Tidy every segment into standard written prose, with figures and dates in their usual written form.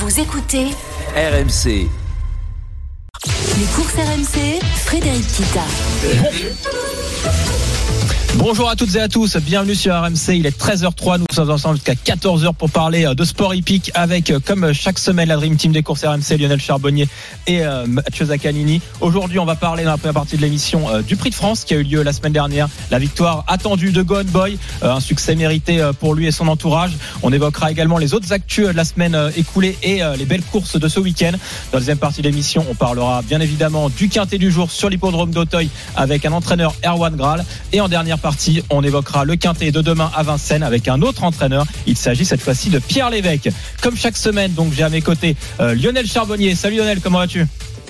Vous écoutez RMC. Les courses RMC, Frédéric Kita. Bonjour à toutes et à tous, bienvenue sur RMC, il est 13h03, nous sommes ensemble jusqu'à 14h pour parler de sport hippique avec, comme chaque semaine, la Dream Team des courses RMC, Lionel Charbonnier et Mathieu Zaccanini. Aujourd'hui, on va parler dans la première partie de l'émission du Prix de France qui a eu lieu la semaine dernière, la victoire attendue de Go On Boy, un succès mérité pour lui et son entourage. On évoquera également les autres actus de la semaine écoulée et les belles courses de ce week-end. Dans la deuxième partie de l'émission, on parlera bien évidemment du quintet du jour sur l'hippodrome d'Auteuil avec un entraîneur, Erwan Graal, et en dernière partie, on évoquera le quintet de demain à Vincennes avec un autre entraîneur. Il s'agit cette fois-ci de Pierre Lévesque. Comme chaque semaine, donc j'ai à mes côtés Lionel Charbonnier. Salut Lionel, comment vas-tu ?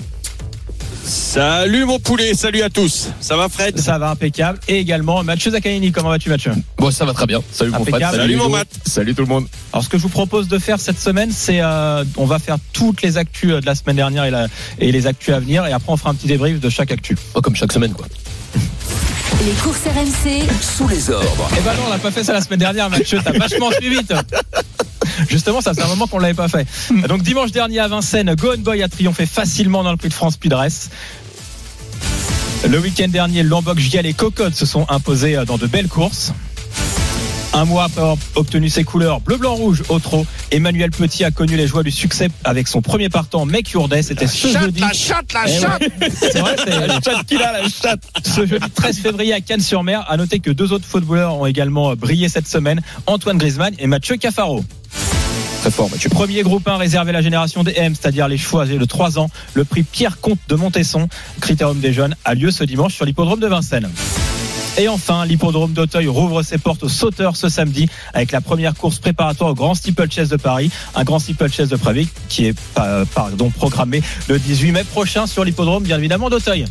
Salut mon poulet, salut à tous. Ça va Fred ? Ça va impeccable. Et également Mathieu Zaccanini, comment vas-tu Mathieu ? Bon, ça va très bien. Salut mon Fred. Salut mon Matt. Salut tout le monde. Alors ce que je vous propose de faire cette semaine, c'est on va faire toutes les actus de la semaine dernière et les actus à venir, et après on fera un petit débrief de chaque actu. Oh, comme chaque semaine quoi. Les courses RMC Sous les ordres. Eh ben non, on n'a pas fait ça la semaine dernière, Mathieu, t'as vachement suivi toi. Justement, ça fait un moment qu'on ne l'avait pas fait. Donc dimanche dernier à Vincennes, Go On Boy a triomphé facilement dans le Prix de France Speed Race. Le week-end dernier, Lombok, Gial et Cocotte se sont imposés dans de belles courses. Un mois après avoir obtenu ses couleurs bleu, blanc, rouge au trot, Emmanuel Petit a connu les joies du succès avec son premier partant, Make Your Day. C'était ce jeudi. La chatte. Ouais. C'est vrai, c'est La chatte qu'il a, la chatte. ce jeudi 13 février à Cannes-sur-Mer. À noter que deux autres footballeurs ont également brillé cette semaine, Antoine Griezmann et Mathieu Cafaro. Très fort Mathieu. Premier groupe 1 réservé à la génération des M, c'est-à-dire les chevaux âgés de 3 ans. Le prix Pierre Comte de Montesson, Critérium des jeunes, a lieu ce dimanche sur l'hippodrome de Vincennes. Et enfin, l'hippodrome d'Auteuil rouvre ses portes aux sauteurs ce samedi avec la première course préparatoire au Grand Steeplechase de Paris, un Grand Steeplechase de Paris qui est programmé le 18 mai prochain sur l'hippodrome bien évidemment d'Auteuil.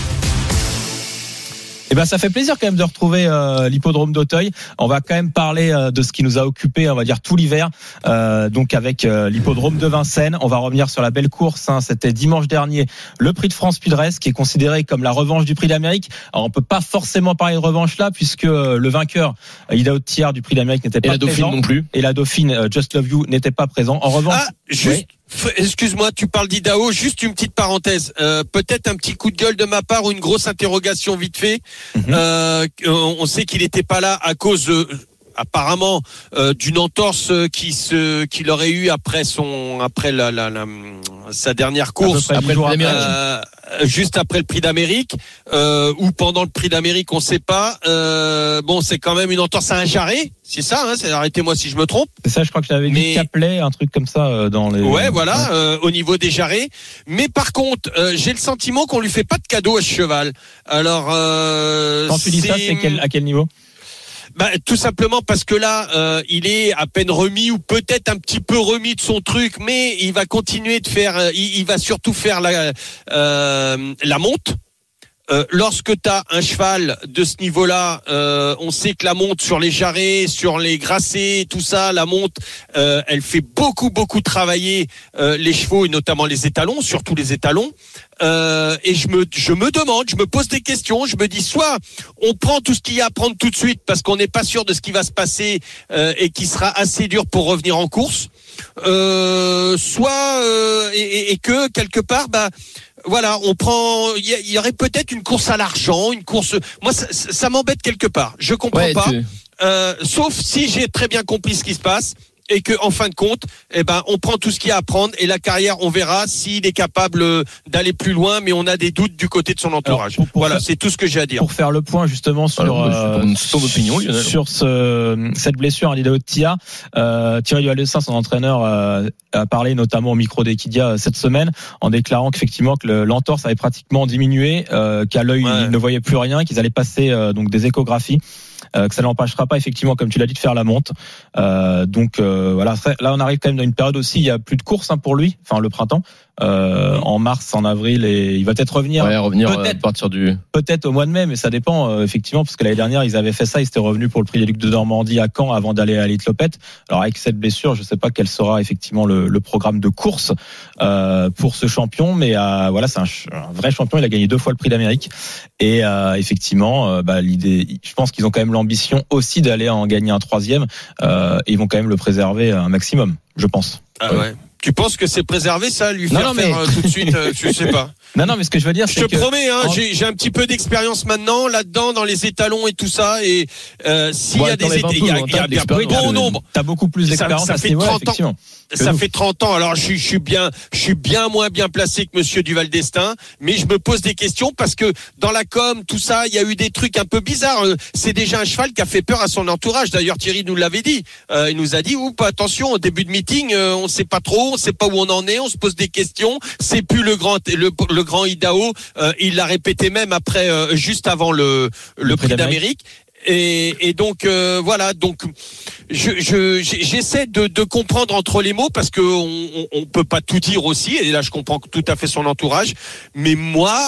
Eh ben, ça fait plaisir quand même de retrouver l'hippodrome d'Auteuil. On va quand même parler de ce qui nous a occupé, on va dire tout l'hiver, donc avec l'hippodrome de Vincennes. On va revenir sur la belle course. C'était dimanche dernier, le Prix de France Speed Race, qui est considéré comme la revanche du Prix d'Amérique. Alors on peut pas forcément parler de revanche là, puisque le vainqueur, Ida Haute-Thiard du Prix d'Amérique, n'était pas présent. Et la Dauphine non plus. Et la Dauphine, Just Love You, n'était pas présent. En revanche, Juste. Excuse-moi, tu parles d'Idaho, juste une petite parenthèse. Peut-être un petit coup de gueule de ma part ou une grosse interrogation vite fait. On sait qu'il n'était pas là à cause apparemment d'une entorse qu'il aurait eu après sa dernière course, juste après le Prix d'Amérique ou pendant le Prix d'Amérique, on sait pas. Bon, c'est quand même une entorse à un jarret, c'est ça, hein, arrêtez-moi si je me trompe. c'est ça, je crois que j'avais dit Caplet, un truc comme ça dans les. Ouais, voilà, au niveau des jarrets. Mais par contre, j'ai le sentiment qu'on lui fait pas de cadeau à ce cheval. Alors, quand tu dis ça, c'est à quel niveau? Tout simplement parce que là, il est à peine remis ou peut-être un petit peu remis de son truc, mais il va continuer de faire. Il va surtout faire la monte. Lorsque tu as un cheval de ce niveau-là, on sait que la monte sur les jarrets, sur les grassés, tout ça, la monte, elle fait beaucoup travailler les chevaux et notamment les étalons, surtout les étalons. Et je me demande, je me pose des questions, je me dis soit on prend tout ce qu'il y a à prendre tout de suite parce qu'on n'est pas sûr de ce qui va se passer et qui sera assez dur pour revenir en course, soit et que quelque part voilà, on prend. Il y aurait peut-être une course à l'argent, une course. Moi, ça m'embête quelque part. Je comprends pas. Sauf si j'ai très bien compris ce qui se passe et que, en fin de compte, on prend tout ce qu'il y a à prendre et la carrière, on verra s'il est capable d'aller plus loin. Mais on a des doutes du côté de son entourage. Voilà, c'est tout ce que j'ai à dire. Pour faire le point justement sur ton opinion, Lionel. Sur cette blessure à l'Ida Haute-Thiard, Thierry Duhalessin, son entraîneur, a parlé notamment au micro d'Equidia cette semaine en déclarant qu'effectivement que l'entorse avait pratiquement diminué, qu'à l'œil il ne voyait plus rien, qu'ils allaient passer donc des échographies. Que ça n'empêchera pas effectivement, comme tu l'as dit, de faire la monte. Donc voilà. Là, on arrive quand même dans une période aussi. Il y a plus de courses pour lui. Enfin, le printemps. En mars, en avril, et il va peut-être revenir. Peut-être à partir du. Peut-être au mois de mai, mais ça dépend effectivement, parce que l'année dernière, ils avaient fait ça. Ils étaient revenus pour le Prix des Ducs de Normandie à Caen avant d'aller à l'Itlopette. Alors avec cette blessure, je ne sais pas quel sera effectivement le programme de course pour ce champion, mais voilà, c'est un vrai champion. Il a gagné 2 fois le Prix d'Amérique, et effectivement, l'idée, je pense qu'ils ont quand même l'ambition aussi d'aller en gagner un 3e. Et ils vont quand même le préserver un maximum, je pense. Ah ouais. Tu penses que c'est préservé ça, lui faire faire tout de suite je sais pas. Non, mais ce que je veux dire, c'est que... Je te promets, j'ai un petit peu d'expérience maintenant là-dedans, dans les étalons et tout ça. Et s'il y a des étalons, il y a bon nombre. T'as beaucoup plus d'expérience à ce niveau, effectivement. Ça fait 30 ans. Alors, je suis bien moins bien placé que Monsieur Duval d'Estaing, mais je me pose des questions parce que dans la com, tout ça, il y a eu des trucs un peu bizarres. C'est déjà un cheval qui a fait peur à son entourage. D'ailleurs, Thierry nous l'avait dit. Il nous a dit, attention, au début de meeting, on sait pas trop, on sait pas où on en est, on se pose des questions. C'est plus le grand Idaho. Il l'a répété même après, juste avant le prix d'Amérique. Et donc voilà, donc j'essaie de comprendre entre les mots parce que on peut pas tout dire aussi, et là je comprends tout à fait son entourage, mais moi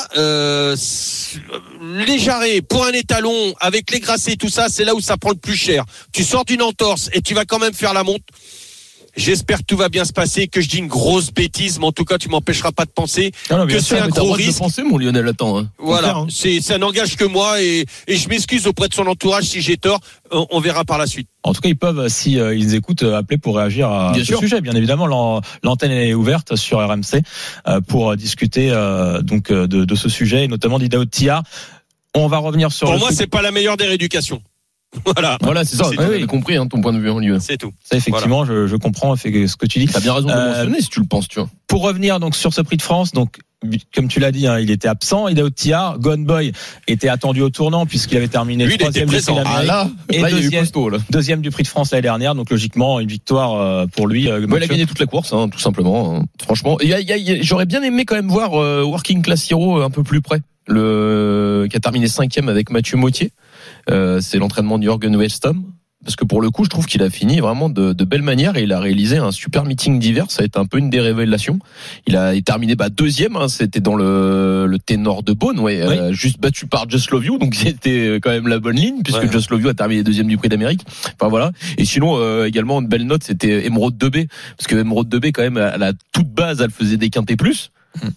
les jarrets pour un étalon avec les grassés, tout ça, c'est là où ça prend le plus cher. Tu sors d'une entorse et tu vas quand même faire la monte. J'espère que tout va bien se passer, que je dis une grosse bêtise, mais en tout cas, tu m'empêcheras pas de penser que c'est un gros risque. De penser, mon Lionel, attends. Voilà, ça n'engage que moi et je m'excuse auprès de son entourage si j'ai tort. On verra par la suite. En tout cas, ils peuvent, si ils écoutent, appeler pour réagir à ce sujet. Bien évidemment, l'antenne est ouverte sur RMC pour discuter donc de ce sujet et notamment d'Idaho Tia. On va revenir sur. Pour moi, c'est pas la meilleure des rééducations. Voilà, c'est ça. J'ai compris ton point de vue, Lionel. C'est tout. Ça, effectivement, je comprends ce que tu dis. T'as bien raison de le mentionner si tu le penses, tu vois. Pour revenir donc sur ce Prix de France, donc comme tu l'as dit, il était absent. Idaho Tia, Gone Boy était attendu au tournant puisqu'il avait terminé troisième du Prix d'Amérique et deuxième du Prix de France l'année dernière. Donc logiquement, une victoire pour lui. Il a gagné toute la course, tout simplement. Franchement, j'aurais bien aimé quand même voir Working Class Hero un peu plus près. Qui a terminé 5e avec Mathieu Mautier. C'est l'entraînement de Jürgen Westham. Parce que pour le coup, je trouve qu'il a fini vraiment de belle manière et il a réalisé un super meeting d'hiver. Ça a été un peu une des révélations. Il a terminé deuxième. C'était dans le ténor de Beaune, juste battu par Just Love You. Donc c'était quand même la bonne ligne puisque Just Love You a terminé deuxième du Prix d'Amérique. Enfin voilà. Et sinon également une belle note, c'était Emeraude 2B parce que Emeraude 2B quand même à la toute base, elle faisait des quintés plus.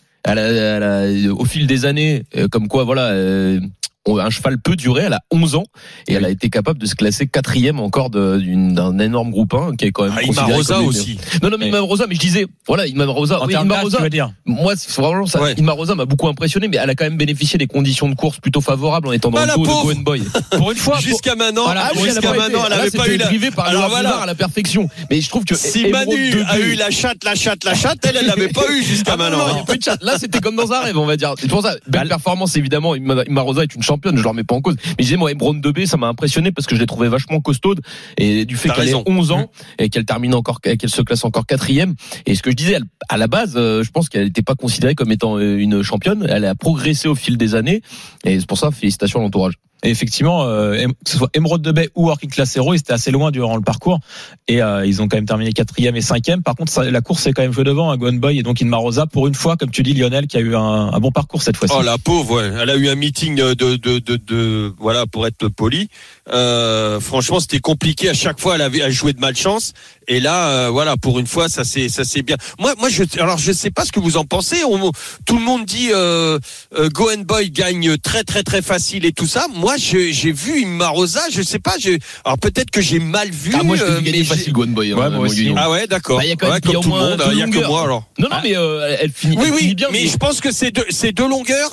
Au fil des années, comme quoi un cheval peut durer, elle a 11 ans et elle a été capable de se classer 4e encore d'un énorme groupe 1 qui est quand même Imma Rosa aussi. Non mais Imma Rosa, mais je disais Imma Rosa, tu veux dire. Moi c'est vraiment ça. Imma Rosa m'a beaucoup impressionné, mais elle a quand même bénéficié des conditions de course plutôt favorables en étant dans le dos de Gone Boy. Pour une fois, jusqu'à maintenant, elle avait pas eu drivé par à la perfection. Mais je trouve que si Manu a eu la chatte, elle l'avait pas eu jusqu'à maintenant. Il y a pas eu de chatte. Là c'était comme dans un rêve, on va dire. C'est pour ça, belle performance évidemment. Imma Rosa est une championne, je le remets pas en cause. Mais je disais, moi, Emeraude 2B, ça m'a impressionné parce que je l'ai trouvé vachement costaude et du fait qu'elle ait 11 ans et qu'elle se classe encore 4e. Et ce que je disais, à la base, je pense qu'elle n'était pas considérée comme étant une championne. Elle a progressé au fil des années et c'est pour ça, félicitations à l'entourage. Et effectivement, que ce soit Emeraude 2B ou Working Class Hero, ils étaient assez loin durant le parcours et ils ont quand même terminé 4e et 5e. Par contre, la course est quand même jouée devant, Gone Boy et donc Imma Rosa pour une fois, comme tu dis Lionel, qui a eu un bon parcours cette fois-ci. Oh la pauvre, elle a eu un meeting de voilà, pour être poli. Franchement, c'était compliqué à chaque fois. Elle jouait de malchance et là, voilà, pour une fois, ça c'est bien. Moi, je sais pas ce que vous en pensez. Tout le monde dit Gone Boy gagne très très très facile et tout ça. Moi, j'ai vu Imma Rosa, je sais pas, alors peut-être que j'ai mal vu. Moi, je l'ai gagné facile Gone Boy. Moi aussi. Ah ouais, d'accord. Il y a quand même comme tout le monde, il y a que moi alors. Non, mais elle finit. Oui, bien. Mais je pense que c'est deux longueurs.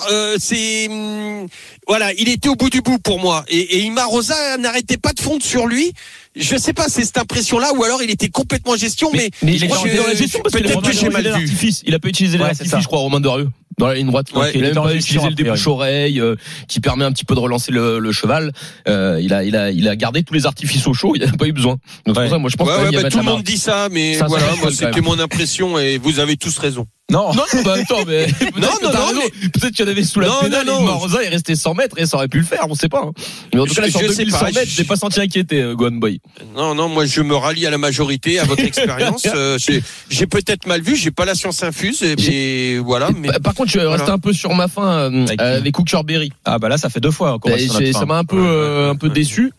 Voilà, il était au bout du bout pour moi. Et Imma Rosa n'arrêtait pas de fondre sur lui. Je sais pas, c'est cette impression-là, ou alors il était complètement en gestion, mais il est dans la gestion parce peut-être que j'ai mal vu. Il a pas utilisé l'artifice, je crois, Romain Derieux. Dans la ligne droite, il a même pas utilisé le débouche-oreille qui permet un petit peu de relancer le cheval. Il a gardé tous les artifices au chaud, il n'a pas eu besoin. Donc pour ça, moi je pense que tout le monde dit ça, mais voilà, moi c'était mon impression et vous avez tous raison. Non, attends, mais peut-être qu'il y en avait sous la pédale. Imma Rosa est resté 100 mètres et ça aurait pu le faire, on sait pas. Mais en tout cas, sur 2100 mètres, j'ai pas senti inquiété, Gone Boy. Non, moi je me rallie à la majorité, à votre expérience. J'ai peut-être mal vu, j'ai pas la science infuse, et voilà. Mais par contre, je reste un peu sur ma fin avec Hooker Berry. Ah bah là, ça fait 2 fois. Ça m'a un peu déçu.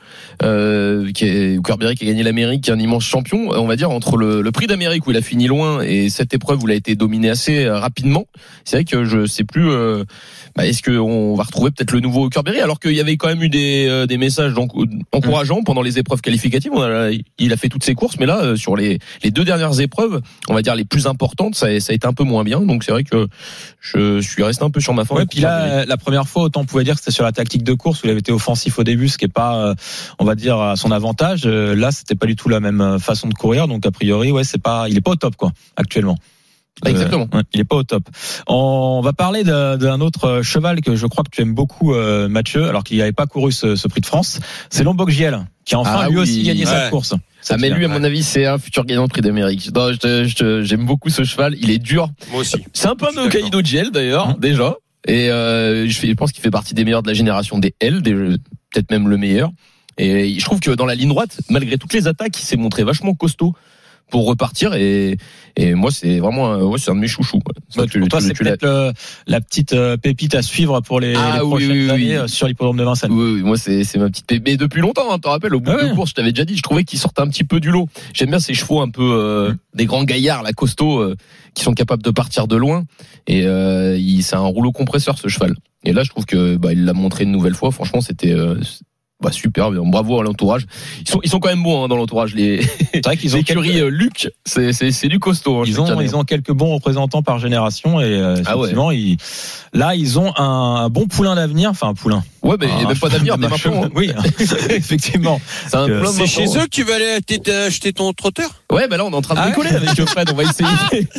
Hooker Berry qui a gagné l'Amérique, qui est un immense champion, on va dire, entre le Prix d'Amérique où il a fini loin et cette épreuve où il a été dominé à assez rapidement. C'est vrai que je sais plus. Est-ce qu'on va retrouver peut-être le nouveau Curberry, alors qu'il y avait quand même eu des messages encourageants pendant les épreuves qualificatives. Il a fait toutes ses courses, mais là sur les 2 dernières épreuves, on va dire les plus importantes, ça a été un peu moins bien. Donc c'est vrai que je suis resté un peu sur ma fin. Ouais, puis là, la première fois, autant on pouvait dire que c'était sur la tactique de course où il avait été offensif au début, ce qui est pas, on va dire, à son avantage. Là, c'était pas du tout la même façon de courir. Donc a priori, il est pas au top quoi actuellement. Exactement. Il est pas au top. On va parler d'un autre cheval que je crois que tu aimes beaucoup, Mathieu, alors qu'il n'avait pas couru ce Prix de France. C'est Lombok JL, qui a enfin lui aussi gagné sa course. Mais lui, à mon avis, c'est un futur gagnant de Prix d'Amérique. J'aime beaucoup ce cheval. Il est dur. Moi aussi. C'est un peu un Hokkaido JL d'ailleurs, déjà. Et je pense qu'il fait partie des meilleurs de la génération des L, peut-être même le meilleur. Et je trouve que dans la ligne droite, malgré toutes les attaques, il s'est montré vachement costaud pour repartir, et moi c'est vraiment c'est un de mes chouchous. Pour toi c'est peut-être la petite pépite à suivre pour les prochaines années sur l'hippodrome de Vincennes. Oui, moi c'est ma petite pépite. Mais depuis longtemps, tu te rappelles, au bout de course, je t'avais déjà dit, je trouvais qu'il sortait un petit peu du lot. J'aime bien ces chevaux un peu des grands gaillards, là, costauds, qui sont capables de partir de loin, et c'est un rouleau compresseur ce cheval. Et là je trouve que il l'a montré une nouvelle fois. Franchement c'était super bien, bravo à l'entourage. Ils sont quand même bons dans l'entourage. C'est vrai qu'ils ont l'écurie Luc, c'est du costaud. Ils ont quelques bons représentants par génération, et effectivement ils ont un bon poulain d'avenir, enfin un poulain. Ouais, mais il n'y a même pas d'avenir dès maintenant. Oui, effectivement. C'est chez eux que tu vas aller acheter ton trotteur. Ouais, là on est en train de bricoler avec Fred, on va essayer.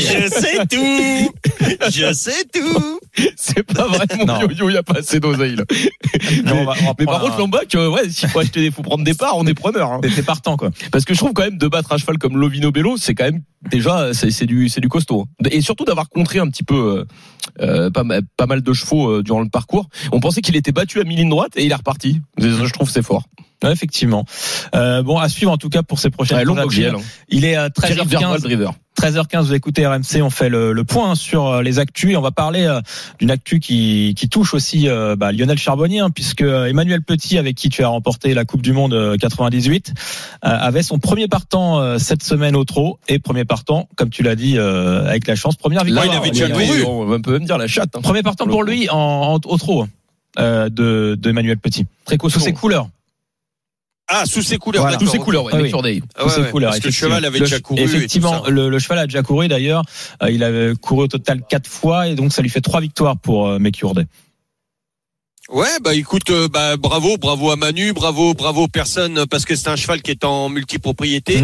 Je sais tout. C'est pas vrai, mon yo-yo, il n'y a pas assez d'oseille là. Mais par contre, Lombac, s'il faut prendre des parts, on est preneur. Hein. T'es partant quoi. Parce que je trouve quand même de battre un cheval comme Lovino Bello, c'est quand même déjà c'est du costaud. Et surtout d'avoir contré un petit peu pas mal de chevaux durant le parcours. On pensait qu'il était battu à mi-ligne droite et il est reparti. Je trouve c'est fort. Ouais, effectivement. À suivre en tout cas pour ces prochaines courses. Il est 13h15. 13h15, vous écoutez RMC, on fait le point sur les actus, et on va parler d'une actu qui touche aussi Lionel Charbonnier, puisque Emmanuel Petit, avec qui tu as remporté la Coupe du Monde 98, avait son premier partant cette semaine au trot, et premier partant, comme tu l'as dit, avec la chance, première victoire. Là, il avait déjà couru. On peut même dire la chatte. Premier partant pour lui au trot de Emmanuel Petit. Très costaud. Sous ses couleurs. Ah, sous ses couleurs. Voilà. Sous ses couleurs, Sous ses couleurs. Parce que le cheval avait déjà couru. Effectivement, le cheval a déjà couru. D'ailleurs, il avait couru au total 4 fois, et donc ça lui fait 3 victoires pour Mekiurde. Ouais, écoute, bravo à Manu, bravo personne, parce que c'est un cheval qui est en multipropriété,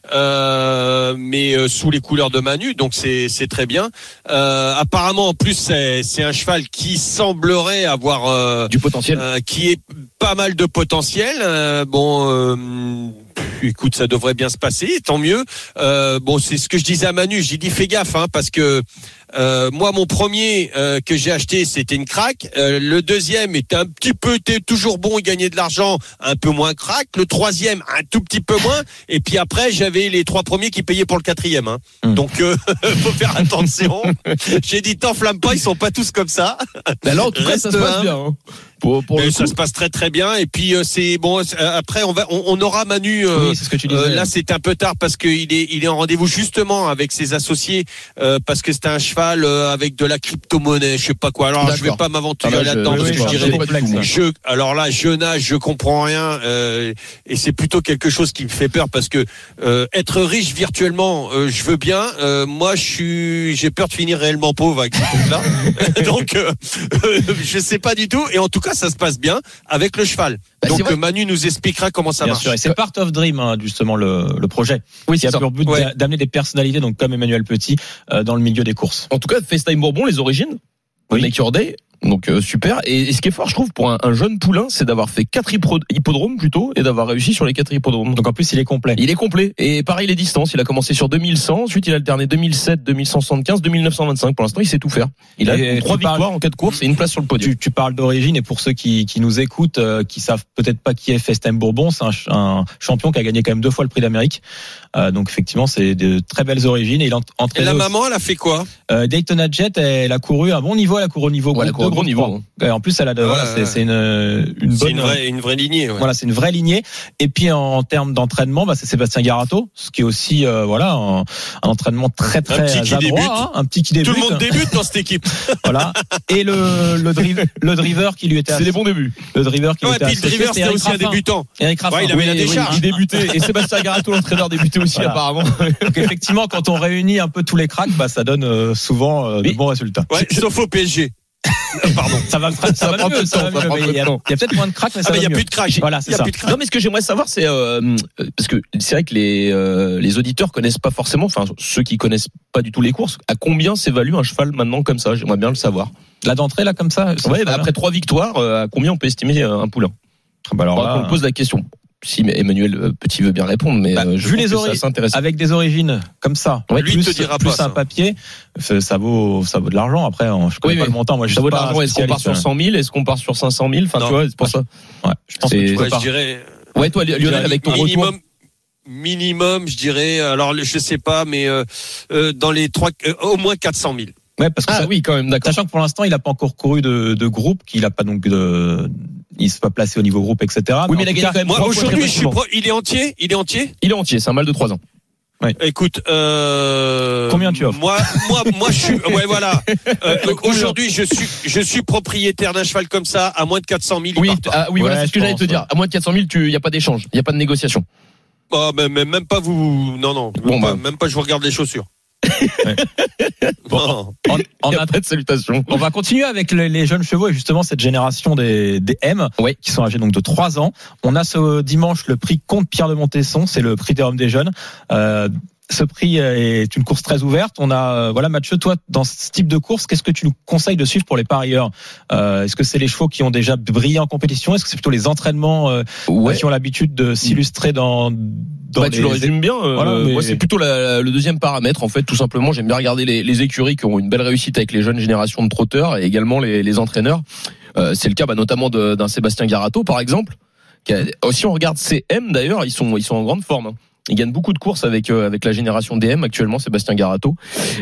mais sous les couleurs de Manu, donc c'est très bien. Apparemment, en plus, c'est un cheval qui semblerait avoir du potentiel, qui est pas mal de potentiel. Écoute, ça devrait bien se passer, tant mieux. C'est ce que je disais à Manu. J'ai dit fais gaffe, parce que moi, mon premier que j'ai acheté, c'était une craque. Le deuxième était était toujours bon, il gagnait de l'argent, un peu moins craque. Le troisième, un tout petit peu moins. Et puis après, j'avais les 3 premiers qui payaient pour le 4e. Donc, faut faire attention. J'ai dit, t'enflamme pas, ils sont pas tous comme ça. Alors, en tout cas, ça se passe bien. Ça se passe très très bien, et puis c'est bon. Après on aura Manu. Oui, c'est ce que tu disais. Là c'est un peu tard parce qu'il est en rendez-vous justement avec ses associés, parce que c'est un cheval avec de la crypto-monnaie, je sais pas quoi. Alors je vais pas m'aventurer là-dedans parce que je dirais je nage, je comprends rien, et c'est plutôt quelque chose qui me fait peur parce que être riche virtuellement, je veux bien. Moi j'ai peur de finir réellement pauvre avec ce truc-là. Donc je sais pas du tout, et en tout cas ça se passe bien avec le cheval. Donc Manu nous expliquera comment ça marche. Sûr, et c'est Part of Dream, justement le projet. Oui, qui a pour but d'amener des personnalités, donc comme Emmanuel Petit, dans le milieu des courses. En tout cas, FaceTime Bourbon, les origines, Make Day. Donc super. Et ce qui est fort, je trouve, pour un jeune poulain, c'est d'avoir fait 4 hippodromes plutôt, et d'avoir réussi sur les 4 hippodromes. Donc en plus, il est complet. Il est complet. Et pareil, les distances. Il a commencé sur 2100, ensuite il a alterné 2007, 2175, 2925. Pour l'instant, il sait tout faire. Il a 3 victoires en 4 courses et une place sur le podium. Tu parles d'origine, et pour ceux qui nous écoutent, qui savent peut-être pas qui est FaceTime Bourbon, c'est un champion qui a gagné quand même 2 fois le Prix d'Amérique. Donc effectivement, c'est de très belles origines. Et la maman, elle a fait quoi? Daytona Jet, elle a couru à bon niveau, elle a couru au niveau groupe 2 bon niveau. Et en plus, elle a c'est une bonne, une vraie lignée. Ouais. Voilà, c'est une vraie lignée. Et puis en termes d'entraînement, c'est Sébastien Garato, ce qui est aussi un entraînement très adroit, un petit qui débute. Tout le monde débute dans cette équipe. Voilà. Et le driver qui lui était. C'est des bons débuts. Le driver qui lui était. Puis le driver c'était aussi un débutant. Eric Raffin. Il avait la décharge. Il débutait. Et Sébastien Garato, l'entraîneur, débutait aussi apparemment. Donc effectivement, quand on réunit un peu tous les cracks, ça donne souvent de bons résultats. Ouais, sauf au PSG. Pardon. Ça va prendre peu de temps. Il y a peut-être moins de cracks, mais ça va mieux. Il y a plus de cracks. Voilà, c'est ça. Non, mais ce que j'aimerais savoir, c'est parce que c'est vrai que les auditeurs connaissent pas forcément, enfin ceux qui connaissent pas du tout les courses, à combien s'évalue un cheval maintenant comme ça? J'aimerais bien le savoir. Là d'entrée là comme ça. Ouais, après 3 victoires, à combien on peut estimer un poulain? Alors là, on pose la question. Si Emmanuel Petit veut bien répondre, mais vu les origines, avec des origines comme ça, lui te dira plus pas un papier, ça vaut de l'argent. Après, je connais pas le montant. Moi, ça vaut de l'argent. Est-ce qu'on part sur 100 000? Est-ce qu'on part sur 500 000? Enfin, tu vois, c'est pour ça. Ouais, je pense que je dirais. Ouais, toi, Lionel, avec ton retour. Minimum, je dirais. Alors, je sais pas, mais dans les 3, au moins 400 000. Ouais, parce que oui, quand même, d'accord. Sachant que pour l'instant, il a pas encore couru de groupe, qu'il a pas donc il se pas placé au niveau groupe, etc. Oui, mais il a gagné quand même. Moi, aujourd'hui, il est entier. Il est entier. C'est un mâle de 3 ans. Ouais. Écoute, combien tu offres? Moi, je suis, ouais, voilà. Aujourd'hui, je suis propriétaire d'un cheval comme ça, à moins de 400 000. Oui, voilà, c'est ce que j'allais te dire. À moins de 400 000, il y a pas d'échange, il y a pas de négociation. Mais même pas vous, non. Même pas je vous regarde les chaussures. Ouais. Bon, on a pas de salutations. On va continuer avec les jeunes chevaux et justement cette génération des M qui sont âgés donc de 3 ans. On a ce dimanche le prix Comte Pierre de Montesson, c'est le prix des hommes des jeunes. Ce prix est une course très ouverte. On a Mathieu, toi dans ce type de course, qu'est-ce que tu nous conseilles de suivre pour les parieurs? Est-ce que c'est les chevaux qui ont déjà brillé en compétition? Est-ce que c'est plutôt les entraînements qui ont l'habitude de s'illustrer dans tu le résumes bien. Moi, c'est plutôt le deuxième paramètre en fait, tout simplement. J'aime bien regarder les écuries qui ont une belle réussite avec les jeunes générations de trotteurs et également les entraîneurs. C'est le cas notamment d'un Sébastien Garato par exemple. Si on regarde CM d'ailleurs, ils sont en grande forme. Hein. Il gagne beaucoup de courses avec la génération DM actuellement, Sébastien Garato.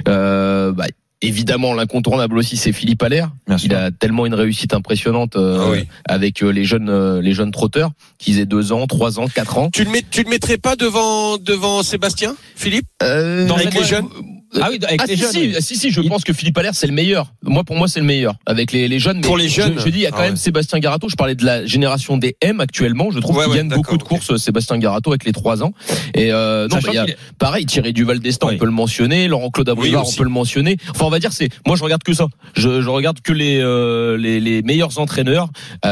Évidemment, l'incontournable aussi, c'est Philippe Allaire. Il a tellement une réussite impressionnante avec les jeunes trotteurs, qu'ils aient 2 ans, 3 ans, 4 ans. Tu le mettrais pas devant Sébastien, Philippe, avec les jeunes? Avec les jeunes. Si, je pense que Philippe Allaire c'est le meilleur. Pour moi c'est le meilleur avec les jeunes. Mais pour les jeunes, je dis il y a quand même Sébastien Garato. Je parlais de la génération des M actuellement. Je trouve qu'il gagne beaucoup de courses Sébastien Garato avec les 3 ans. Et pareil Thierry Duval d'Estaing, on peut le mentionner. Laurent-Claude Abrivard, on peut le mentionner. Enfin on va dire moi je regarde que ça. Je regarde que les meilleurs entraîneurs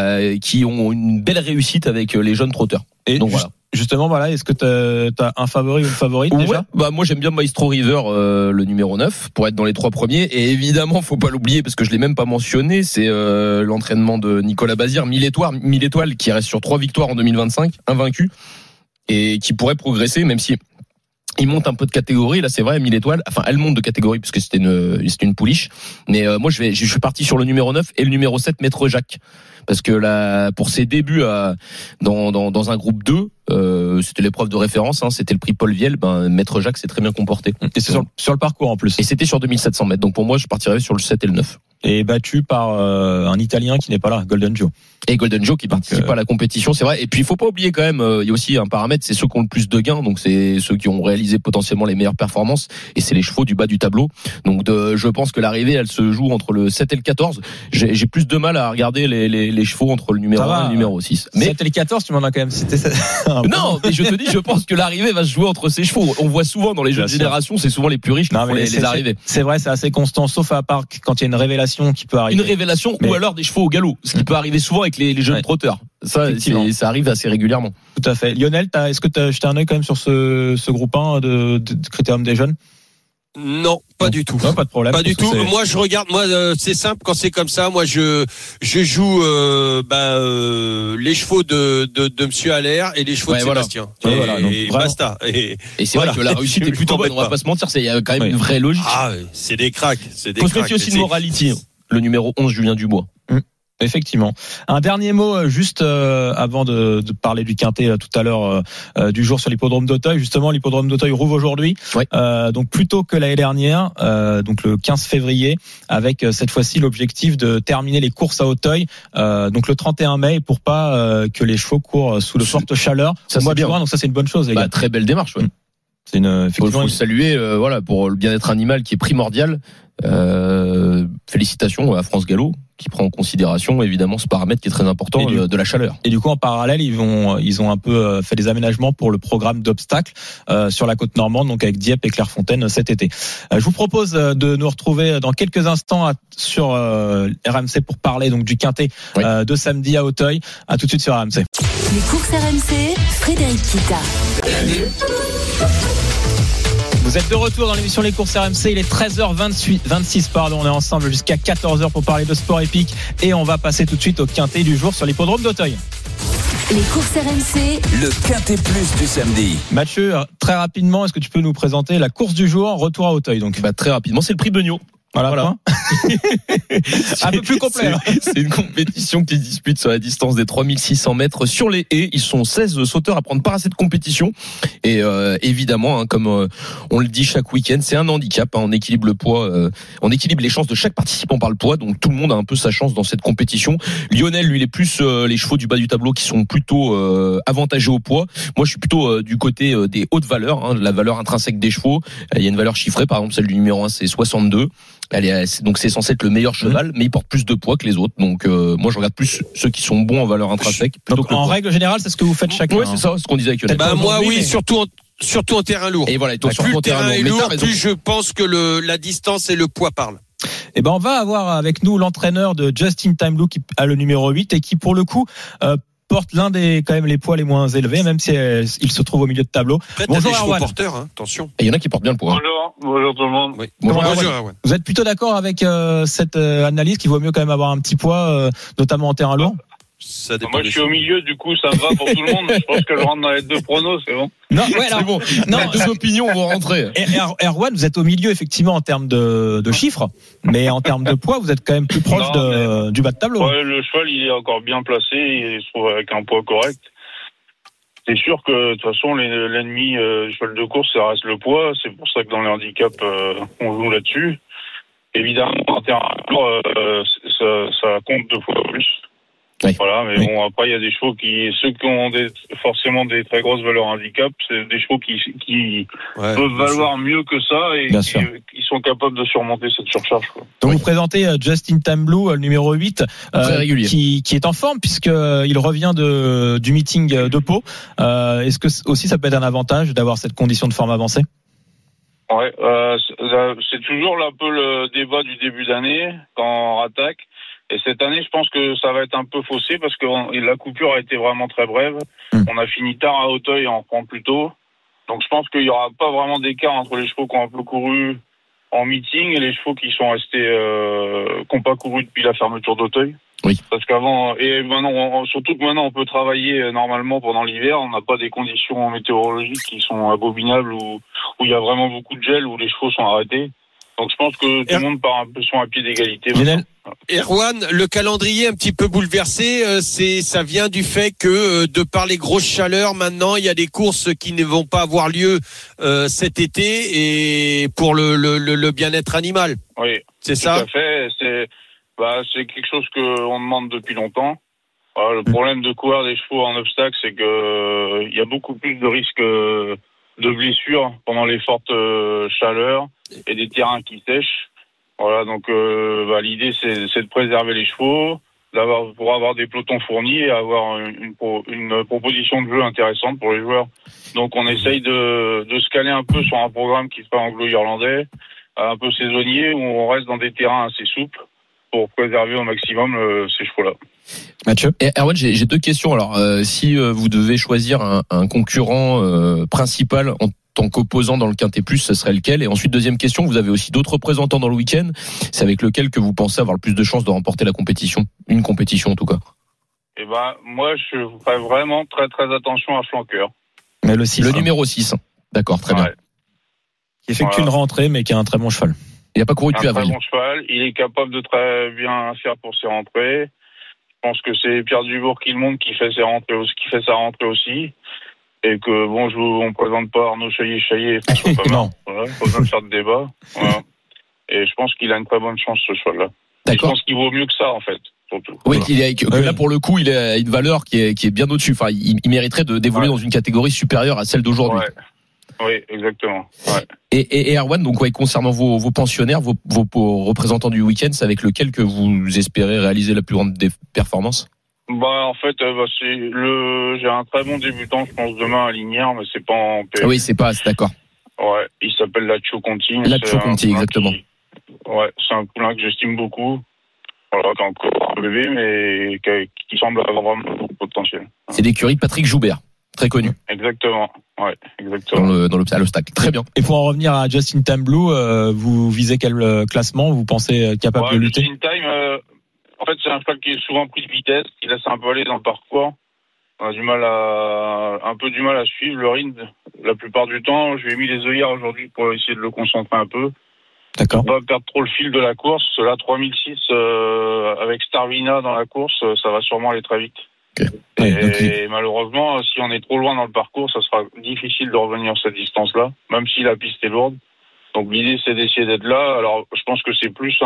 qui ont une belle réussite avec les jeunes trotteurs. Et donc voilà. Justement, est-ce que t'as un favori ou une favorite déjà? Moi j'aime bien Maestro River, le numéro 9, pour être dans les 3 premiers. Et évidemment, faut pas l'oublier parce que je l'ai même pas mentionné, c'est l'entraînement de Nicolas Bazir, 1000 étoiles, qui reste sur 3 victoires en 2025, invaincu, et qui pourrait progresser, même si il monte un peu de catégorie. Là, c'est vrai, 1000 étoiles. Enfin, elle monte de catégorie parce que c'était une pouliche. Mais moi, je suis parti sur le numéro 9 et le numéro 7, Maître Jacques. Parce que là, pour ses débuts dans un groupe 2, c'était l'épreuve de référence, c'était le prix Paul Viel. Maître Jacques s'est très bien comporté. Et c'est sur le parcours en plus. Et c'était sur 2700 mètres. Donc pour moi, je partirais sur le 7 et le 9. Et battu par un Italien qui n'est pas là, Golden Joe. Et Golden Joe qui participe pas à la compétition, c'est vrai. Et puis il faut pas oublier quand même, il y a aussi un paramètre, c'est ceux qui ont le plus de gains, donc c'est ceux qui ont réalisé potentiellement les meilleures performances, et c'est les chevaux du bas du tableau. Donc je pense que l'arrivée, elle se joue entre le 7 et le 14. J'ai plus de mal à regarder les chevaux entre le numéro 1 et le numéro 6. Mais 7 et le 14, tu m'en as quand même cité. Non, mais je te dis, je pense que l'arrivée va se jouer entre ces chevaux. On voit souvent dans les jeunes générations, c'est souvent les plus riches qui font les arrivées. C'est vrai, c'est assez constant, sauf à part quand il y a une révélation qui peut arriver. Une révélation ou alors des chevaux au galop, ce qui peut arriver souvent avec les jeunes trotteurs. Ça arrive assez régulièrement. Tout à fait. Lionel, est-ce que tu as jeté un œil quand même sur ce groupe 1 de Critérium des jeunes? Non, pas du tout. Non, pas de problème. Pas du tout. Moi, je regarde. Moi, c'est simple quand c'est comme ça. Moi, je joue les chevaux de Monsieur Allaire et les chevaux de Sébastien. Et basta. Et c'est vrai que la réussite est plutôt bonne. On va pas se mentir. Il y a quand même une vraie logique. C'est des cracks. Faut se méfier aussi de Morality. Le numéro 11, Julien Dubois. Effectivement. Un dernier mot juste avant de parler du quintet tout à l'heure du jour sur l'hippodrome d'Auteuil. Justement, l'hippodrome d'Auteuil rouvre aujourd'hui, oui. Donc plus tôt que l'année dernière, donc le 15 février, avec cette fois-ci l'objectif de terminer les courses à Auteuil, donc le 31 mai, pour pas que les chevaux courent sous de fortes chaleurs au mois de juin. Donc ça, c'est une bonne chose, les gars. Très belle démarche. Ouais. C'est effectivement. Faut le saluer, voilà, pour le bien-être animal qui est primordial. Félicitations à France Gallo qui prend en considération évidemment ce paramètre qui est très important de la chaleur. Et du coup, en parallèle, ils ont un peu fait des aménagements pour le programme d'obstacles sur la côte normande, donc avec Dieppe et Clairefontaine cet été. Je vous propose de nous retrouver dans quelques instants sur RMC pour parler donc du quintet de samedi à Auteuil. À tout de suite sur RMC. Les courses RMC, Frédéric Kita. Vous êtes de retour dans l'émission Les Courses RMC, il est 13h26, on est ensemble jusqu'à 14h pour parler de sport épique et on va passer tout de suite au quintet du jour sur l'hippodrome d'Auteuil. Les courses RMC, le quintet plus du samedi. Mathieu, très rapidement, est-ce que tu peux nous présenter la course du jour, retour à Auteuil donc? Très rapidement, c'est le prix Beugnot. Voilà. Un peu plus complet. C'est une compétition qui se dispute sur la distance des 3600 mètres sur les haies. Ils sont 16 sauteurs à prendre part à cette compétition. Et évidemment, comme on le dit chaque week-end, c'est un handicap. On équilibre le poids, on équilibre les chances de chaque participant par le poids. Donc tout le monde a un peu sa chance dans cette compétition. Lionel, lui, il est plus les chevaux du bas du tableau qui sont plutôt avantagés au poids. Moi, je suis plutôt du côté des hautes valeurs, la valeur intrinsèque des chevaux. Il y a une valeur chiffrée, par exemple celle du numéro 1, c'est 62. Donc c'est censé être le meilleur cheval, mais il porte plus de poids que les autres. Donc moi je regarde plus ceux qui sont bons en valeur intrinsèque. Donc en règle générale, c'est ce que vous faites chacun. Oui, c'est ça, ce qu'on disait avec Lionel. Moi oui, surtout en terrain lourd. Et voilà, donc plus le terrain est lourd, plus je pense que la distance et le poids parlent. Et on va avoir avec nous l'entraîneur de Just In Time Blue qui a le numéro 8 et qui pour le coup porte l'un des quand même les poids les moins élevés, même si il se trouve au milieu de tableau. Bonjour Erwan. Attention. Et il y en a qui portent bien le poids. Bonjour tout le monde. Oui. Bonjour Erwan. Vous êtes plutôt d'accord avec cette analyse qu'il vaut mieux quand même avoir un petit poids, notamment en terrain lourd? Moi je suis au milieu, du coup ça me va pour tout le monde. Je pense que je rentre dans les deux pronos, c'est bon. Non, c'est bon. Non, deux opinions vont rentrer. Erwan, vous êtes au milieu effectivement en termes de chiffres, mais en termes de poids, vous êtes quand même plus proche du bas de tableau. Ouais, le cheval il est encore bien placé, il se trouve avec un poids correct. C'est sûr que de toute façon l'ennemi du cheval de course ça reste le poids, c'est pour ça que dans les handicaps on joue là-dessus. Évidemment en terrain lourd ça compte 2 fois plus. Oui. Voilà, mais bon, après, il y a des chevaux ceux qui ont forcément des très grosses valeurs handicap, c'est des chevaux qui peuvent valoir mieux que ça et qui sont capables de surmonter cette surcharge, quoi. Donc, vous présentez Just In Time Blue, le numéro 8, qui est en forme puisqu'il revient du meeting de Pau. Est-ce que aussi ça peut être un avantage d'avoir cette condition de forme avancée? Ouais, c'est toujours un peu le débat du début d'année quand on rattaque. Et cette année, je pense que ça va être un peu faussé parce que la coupure a été vraiment très brève. On a fini tard à Auteuil et on reprend plus tôt. Donc je pense qu'il y aura pas vraiment d'écart entre les chevaux qui ont un peu couru en meeting et les chevaux qui sont restés, qui n'ont pas couru depuis la fermeture d'Auteuil. Oui. Parce qu'avant, et maintenant, surtout que maintenant on peut travailler normalement pendant l'hiver, on n'a pas des conditions météorologiques qui sont abominables où il y a vraiment beaucoup de gel, où les chevaux sont arrêtés. Donc je pense que tout le monde part un peu sur un pied d'égalité. Erwan, le calendrier un petit peu bouleversé, ça vient du fait que de par les grosses chaleurs, maintenant il y a des courses qui ne vont pas avoir lieu cet été et pour le bien-être animal. Oui, c'est ça. Tout à fait. C'est quelque chose qu'on demande depuis longtemps. Le problème de courir des chevaux en obstacle, c'est que il y a beaucoup plus de risques de blessures pendant les fortes chaleurs et des terrains qui sèchent. Voilà, donc l'idée c'est de préserver les chevaux, pour avoir des pelotons fournis et avoir une proposition de jeu intéressante pour les joueurs. Donc on essaye de se caler un peu sur un programme qui sera anglo-irlandais, un peu saisonnier, où on reste dans des terrains assez souples pour préserver au maximum ces chevaux-là. Mathieu. Et Erwan, j'ai 2 questions. Alors, si vous devez choisir un concurrent principal en tant qu'opposant dans le Quintet Plus, ce serait lequel? Et ensuite, deuxième question, vous avez aussi d'autres représentants dans le week-end. C'est avec lequel que vous pensez avoir le plus de chances de remporter la compétition? Une compétition en tout cas. Moi, je ferais vraiment très très attention à Flanqueur. Mais le 6. Le numéro 6. D'accord, très bien. Qui effectue une rentrée, mais qui a un très bon cheval. Il n'a pas couru depuis avril. Un très bon cheval. Il est capable de très bien faire pour ses rentrées. pense que c'est Pierre Dubourg qui le monte, qui fait sa rentrée aussi. Et que, bon, on présente pas Arnaud Chaillet et François Pamard. Non. Voilà, pas besoin de faire de débat. Voilà. Et je pense qu'il a une très bonne chance, ce cheval-là. D'accord. Je pense qu'il vaut mieux que ça, en fait, surtout. Oui, Voilà. là pour le coup, il a une valeur qui est bien au-dessus. Enfin, il mériterait d'évoluer dans une catégorie supérieure à celle d'aujourd'hui. Ouais. Oui, exactement. Ouais. Et Erwan, donc concernant vos pensionnaires, vos représentants du week-end, c'est avec lequel que vous espérez réaliser la plus grande des performances? En fait, j'ai un très bon débutant, je pense, demain à Lignières, mais c'est pas en PF. Oui, c'est d'accord. Ouais, il s'appelle Lacho Conti. Lacho Conti, exactement. Ouais, c'est un poulain que j'estime beaucoup. Voilà, qui est encore un bébé, mais qui semble avoir vraiment beaucoup de potentiel. C'est l'écurie Patrick Joubert, très connu. Exactement. Ouais, exactement. Dans à l'obstacle. Très bien. Et pour en revenir à Just in Time Blue, vous visez quel classement? Vous pensez capable de lutter? Just in Time, en fait, c'est un cheval qui est souvent pris de vitesse, qui laisse un peu aller dans le parcours. On a un peu du mal à suivre le rythme la plupart du temps. Je lui ai mis les œillères aujourd'hui pour essayer de le concentrer un peu. D'accord. Pour pas perdre trop le fil de la course. Là, 3006 avec Starvina dans la course, ça va sûrement aller très vite. Okay. Et malheureusement, si on est trop loin dans le parcours, ça sera difficile de revenir cette distance-là, même si la piste est lourde. Donc l'idée, c'est d'essayer d'être là. Alors, je pense que c'est plus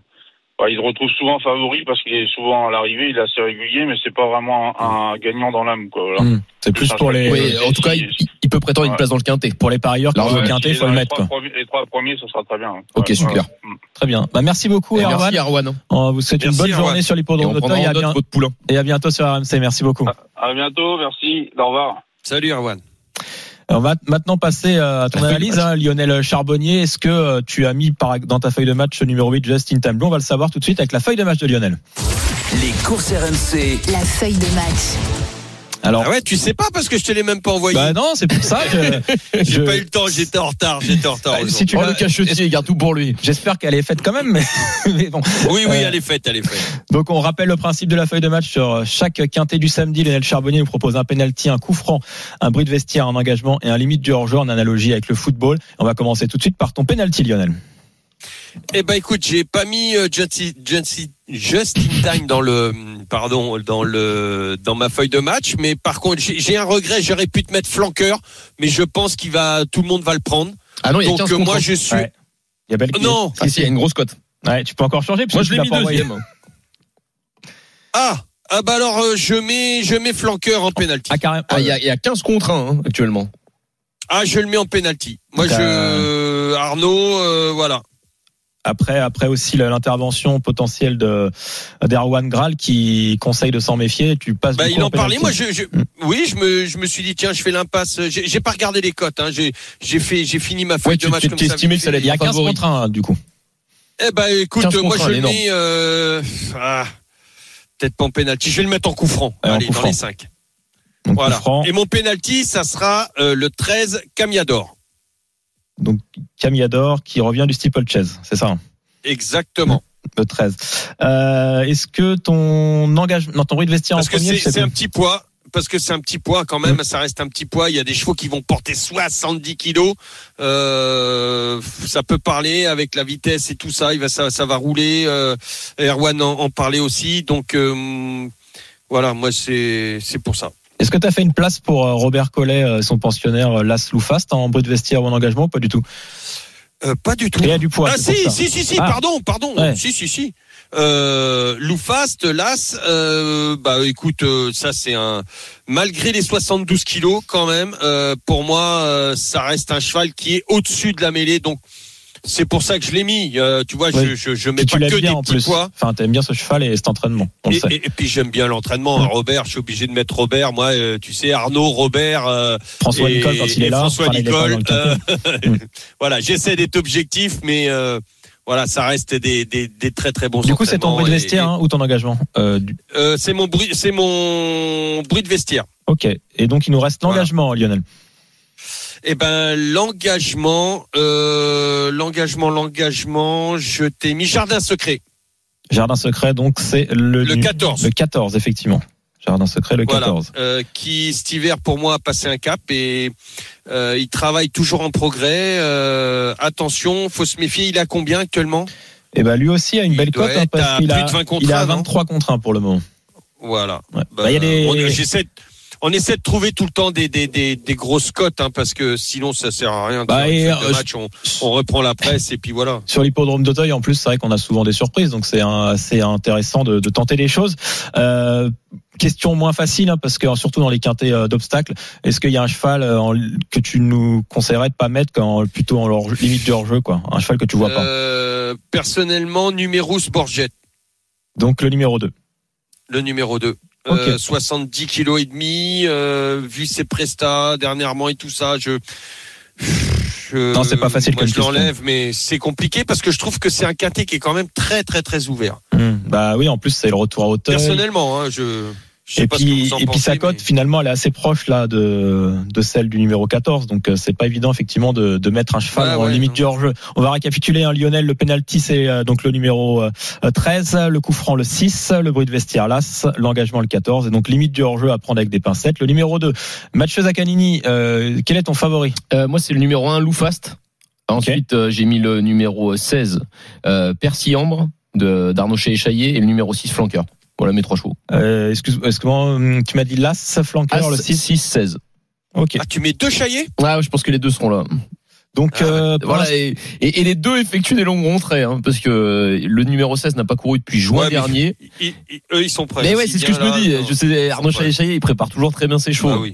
il retrouve souvent favori parce qu'il est souvent à l'arrivée, il est assez régulier, mais c'est pas vraiment un gagnant dans l'âme, quoi. Voilà. C'est plus pour les. Oui, en tout cas, il peut prétendre une place dans le quintet. Pour les parieurs qui vont au quintet, il faut le mettre, quoi. Les 3 premiers, ça sera très bien. Ok, super. Très bien. Merci beaucoup, Erwan. Merci, Erwan. On vous souhaite une bonne journée sur l'hippodrome d'Auteuil et à bientôt sur RMC. Merci beaucoup. À bientôt, merci. Au revoir. Salut, Erwan. On va maintenant passer à ton analyse, Lionel Charbonnier. Est-ce que tu as mis dans ta feuille de match numéro 8 Just in Time Blue? On va le savoir tout de suite avec la feuille de match de Lionel. Les courses RMC. La feuille de match. Alors, ah ouais, tu sais pas parce que je te l'ai même pas envoyé. Bah non, c'est pour ça. J'ai pas eu le temps, j'étais en retard. Si tu le cachetier, il garde tout pour lui. J'espère qu'elle est faite quand même, mais bon. Oui, elle est faite. Donc on rappelle le principe de la feuille de match sur chaque quintet du samedi. Lionel Charbonnier nous propose un penalty, un coup franc, un bruit de vestiaire, un engagement et un limite du hors-jeu en analogie avec le football. On va commencer tout de suite par ton penalty, Lionel. Eh ben écoute, j'ai pas mis Just in Time dans ma feuille de match, mais par contre j'ai un regret, j'aurais pu te mettre flanqueur, mais je pense tout le monde va le prendre. Ah non, il y a 15 donc moi je suis. Ouais. Il y a Belkier. Non. Ah si, il y a une grosse cote. Ouais, tu peux encore changer. Moi je l'ai mis deuxième. Ah bah alors je mets flanqueur en penalty. Il y a 15 contre 1 actuellement. Ah, je le mets en penalty. Moi Arnaud, voilà. Après aussi l'intervention potentielle d'Erwan Graal qui conseille de s'en méfier. Tu passes. Il en parlait. Moi, je me suis dit tiens, je fais l'impasse. J'ai pas regardé les cotes. Hein. J'ai fini ma feuille de match comme ça. Tu estimais que ça allait être il y a 15 contre 1 du coup. Eh ben écoute, moi je le mets peut-être pas en penalty. Je vais le mettre en coup franc. Allez, dans les 5. Donc, voilà. Et mon penalty, ça sera le 13 Camiador. Donc Camiador qui revient du steeplechase, c'est ça? Hein? Exactement. Le 13. Est-ce que ton engagement, ton bruit de vestiaire en premier, c'est un petit poids. Parce que c'est un petit poids quand même, ça reste un petit poids. Il y a des chevaux qui vont porter 70 kilos. Ça peut parler avec la vitesse et tout ça. Ça va rouler. Erwan en parlait aussi. Donc voilà, moi c'est pour ça. Est-ce que tu as fait une place pour Robert Collet, son pensionnaire Las Loufast, en bruit de vestiaire ou en engagement ou pas du tout? Pas du tout. Il y a du poids. Ah si, pardon. Ouais. Si. Loufast, Las, écoute, ça c'est malgré les 72 kilos quand même, pour moi, ça reste un cheval qui est au-dessus de la mêlée, donc c'est pour ça que je l'ai mis. Tu vois, ouais. je mets pas que des petits poids. Enfin, t'aimes bien ce cheval et cet entraînement. Et puis j'aime bien l'entraînement. Robert, je suis obligé de mettre Robert. Moi, tu sais, Arnaud, Robert, François Nicole quand il est là. François Nicole. Voilà, j'essaie d'être objectif, mais voilà, ça reste des très très bons. Du coup, c'est ton bruit de vestiaire ou ton engagement? C'est mon bruit de vestiaire. Ok. Et donc il nous reste l'engagement, Lionel. Eh ben l'engagement, je t'ai mis Jardin Secret. Jardin Secret, donc c'est le 14. Le 14, effectivement. Jardin Secret, le 14. Voilà, qui cet hiver pour moi a passé un cap et il travaille toujours en progrès. Attention, faut se méfier. Il a combien actuellement? Eh ben lui aussi a une belle cote parce qu'il a 23 contre 1 pour le moment. Voilà. Ouais. Bah, y a des... On essaie de trouver tout le temps des grosses cotes, hein, parce que sinon ça sert à rien. Le match, on reprend la presse et puis voilà. Sur l'hippodrome d'Auteuil, en plus, c'est vrai qu'on a souvent des surprises, donc c'est assez intéressant de tenter les choses. Question moins facile, hein, parce que surtout dans les quintés d'obstacles, est-ce qu'il y a un cheval que tu nous conseillerais de pas mettre plutôt en limite du hors-jeu, quoi, un cheval que tu vois pas? Personnellement, Numerus Borget. Donc le numéro 2. Le numéro 2. Okay. 70 kilos et demi, vu ses prestats dernièrement et tout ça, non, c'est pas facile. Moi, je l'enlève, mais c'est compliqué parce que je trouve que c'est un quintet qui est quand même très très très ouvert. Bah oui, en plus c'est le retour à Auteuil. Personnellement, hein, et puis sa cote finalement elle est assez proche là de celle du numéro 14, donc c'est pas évident effectivement de mettre un cheval en limite du hors-jeu. On va récapituler, hein, Lionel, le penalty c'est donc le numéro 13, le coup franc le 6, le bruit de vestiaire l'As, l'engagement le 14, et donc limite du hors-jeu à prendre avec des pincettes. Le numéro 2, Mathieu Zaccanini, quel est ton favori? Moi c'est le numéro 1, Lou Fast. Ensuite j'ai mis le numéro 16, Percy Ambre d'Arnaud Chaillet, et le numéro 6, Flanqueur. Voilà mes 3 chevaux. Excuse-moi, tu m'as dit l'As, Flanqueur, le 6, 16. Ok. Ah, tu mets 2 Chaillet? Ouais, je pense que les 2 seront là. Donc voilà, et les 2 effectuent des longues rentrées, hein, parce que le numéro 16 n'a pas couru depuis juin dernier. Eux ils sont prêts. Mais ouais, c'est ce que je me dis. Je sais, Arnaud Chaillet, il prépare toujours très bien ses chevaux. Ah oui.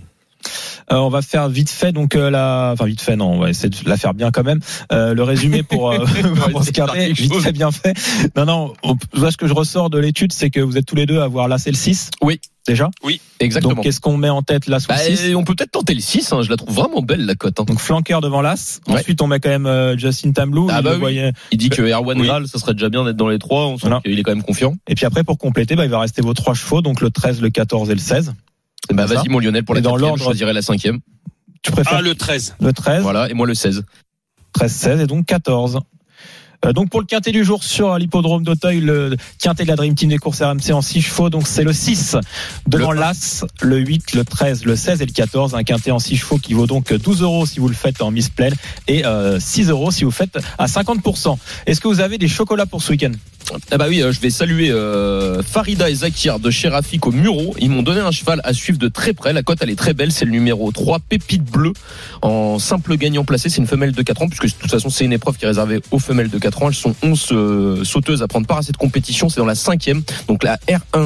On va faire vite fait, donc vite fait, non, on va essayer de la faire bien quand même. Le résumé pour ce carré, vite fait, bien fait. Non, ce que je ressors de l'étude, c'est que vous êtes tous les deux à avoir là, c'est le 6. Oui. Déjà? Oui, exactement. Donc, qu'est-ce qu'on met en tête là, sous le 6? On peut peut-être tenter le 6, hein, je la trouve vraiment belle, la cote, hein. Donc, Flanqueur devant l'As. Ouais. Ensuite, on met quand même Justin Tamblou. Il dit que Erwan Graal, ça serait déjà bien d'être dans les 3, on sent qu'il est quand même confiant. Et puis après, pour compléter, il va rester vos 3 chevaux, donc le 13, le 14 et le 16. Vas-y, mon Lionel, pour la 4e, je choisirais la 5e. Tu préfères le 13. Le 13. Voilà, et moi le 16. 13, 16 et donc 14. Donc pour le quintet du jour sur l'hippodrome d'Auteuil, le quintet de la Dream Team des courses RMC en 6 chevaux, donc c'est le 6 devant l'As, le 8, le 13, le 16 et le 14, un quintet en 6 chevaux qui vaut donc 12 € si vous le faites en mise pleine et 6 € si vous faites à 50%. Est-ce que vous avez des chocolats pour ce week-end? Ah bah oui, je vais saluer Farida et Zakir de chez Rafik au Muro. Ils m'ont donné un cheval à suivre de très près. La cote elle est très belle, c'est le numéro 3, Pépite Bleue, en simple gagnant placé. C'est une femelle de 4 ans, puisque de toute façon c'est une épreuve qui est réservée aux femelles de 4 ans. Elles sont 11 sauteuses à prendre part à cette compétition. C'est dans la 5e, donc la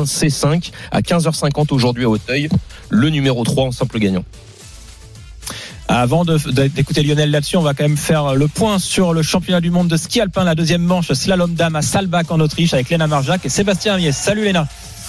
R1C5 à 15h50 aujourd'hui à Auteuil. Le numéro 3 en simple gagnant. Avant d'écouter Lionel là-dessus, on va quand même faire le point sur le championnat du monde de ski alpin, la 2e manche slalom dame à Saalbach en Autriche avec Léna Marjac et Sébastien Amiès. Salut Léna.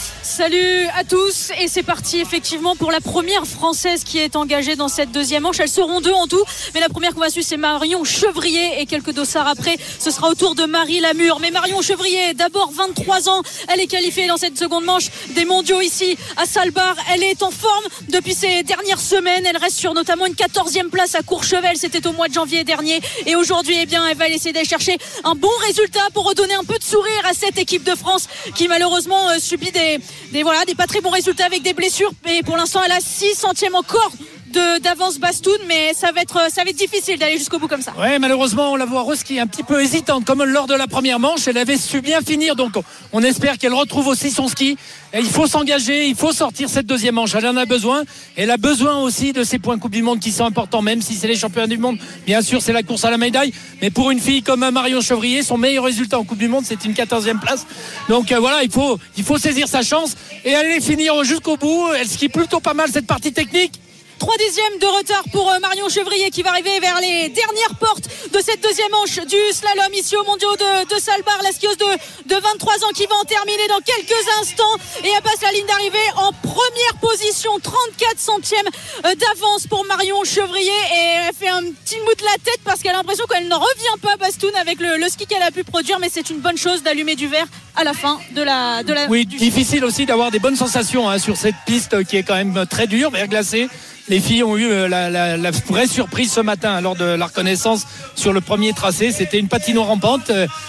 Salut à tous, et c'est parti effectivement pour la première française qui est engagée dans cette 2e manche. Elles seront 2 en tout, mais la première qu'on va suivre c'est Marion Chevrier, et quelques dossards après ce sera au tour de Marie Lamure. Mais Marion Chevrier, d'abord 23 ans, elle est qualifiée dans cette seconde manche des mondiaux ici à Saalbach. Elle est en forme depuis ces dernières semaines, elle reste sur notamment une 14e place à Courchevel, c'était au mois de janvier dernier, et aujourd'hui elle va essayer d'aller chercher un bon résultat pour redonner un peu de sourire à cette équipe de France qui malheureusement subit des pas très bons résultats avec des blessures, et pour l'instant elle a 6 centièmes encore d'avance Bastoun, mais ça va être difficile d'aller jusqu'au bout comme ça. Ouais, malheureusement on la voit Rose qui est un petit peu hésitante comme lors de la première manche. Elle avait su bien finir, donc on espère qu'elle retrouve aussi son ski. Et il faut s'engager, il faut sortir cette 2e manche, elle en a besoin. Elle a besoin aussi de ces points Coupe du Monde qui sont importants, même si c'est les championnats du monde, bien sûr c'est la course à la médaille, mais pour une fille comme Marion Chevrier, son meilleur résultat en Coupe du Monde c'est une 14e place. Donc voilà, il faut saisir sa chance et aller finir jusqu'au bout. Elle skie plutôt pas mal cette partie technique. 3 dixièmes de retard pour Marion Chevrier qui va arriver vers les dernières portes de cette 2e manche du slalom ici aux mondiaux de Saalbach. La skieuse de 23 ans qui va en terminer dans quelques instants, et elle passe la ligne d'arrivée en première position, 34 centièmes d'avance pour Marion Chevrier, et elle fait un petit mot de la tête parce qu'elle a l'impression qu'elle ne revient pas Bastoun avec le ski qu'elle a pu produire, mais c'est une bonne chose d'allumer du vert à la fin de la oui, difficile aussi d'avoir des bonnes sensations sur cette piste qui est quand même très dure, verglacée. Les filles ont eu la vraie surprise ce matin lors de la reconnaissance sur le premier tracé. C'était une patinoire rampante,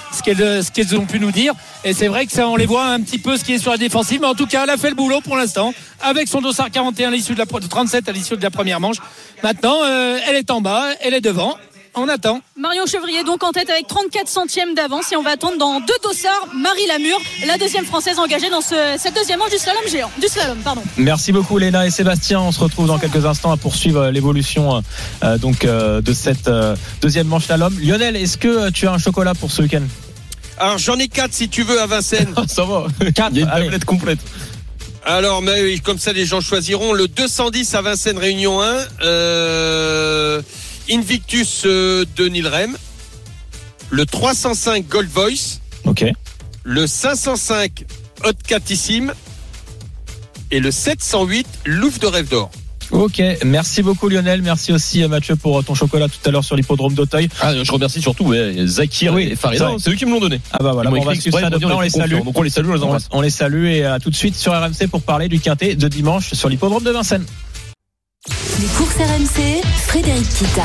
ce qu'elles ont pu nous dire. Et c'est vrai que ça, on les voit un petit peu ce qui est sur la défensive. Mais en tout cas, elle a fait le boulot pour l'instant avec son dossard 41 à l'issue de 37 à l'issue de la première manche. Maintenant, elle est en bas, elle est devant. on attend. Marion Chevrier donc en tête avec 34 centièmes d'avance et on va attendre dans 2 dossards Marie Lamure, la deuxième française engagée dans cette deuxième manche du slalom géant. Merci beaucoup Léna et Sébastien. On se retrouve dans quelques instants à poursuivre l'évolution de cette deuxième manche slalom. Lionel, est-ce que tu as un chocolat pour ce week-end? Alors j'en ai 4 si tu veux à Vincennes. Ça va. 4, il y a une tablette complète. Alors, mais comme ça, les gens choisiront le 210 à Vincennes Réunion 1, Invictus de Nilrem, le 305 Gold Voice, ok, le 505 Hot Catissime et le 708 Louvre de Rêve d'Or. Ok, merci beaucoup Lionel, merci aussi Mathieu pour ton chocolat tout à l'heure sur l'hippodrome d'Auteuil. Je remercie surtout Zakir et Farida, c'est eux qui me l'ont donné. Ah bah voilà, on va suivre ça de près, on les salue. Donc on les salue, on les embrasse. On les salue et à tout de suite sur RMC pour parler du quintet de dimanche sur l'hippodrome de Vincennes. Les courses RMC, Frédéric Kita.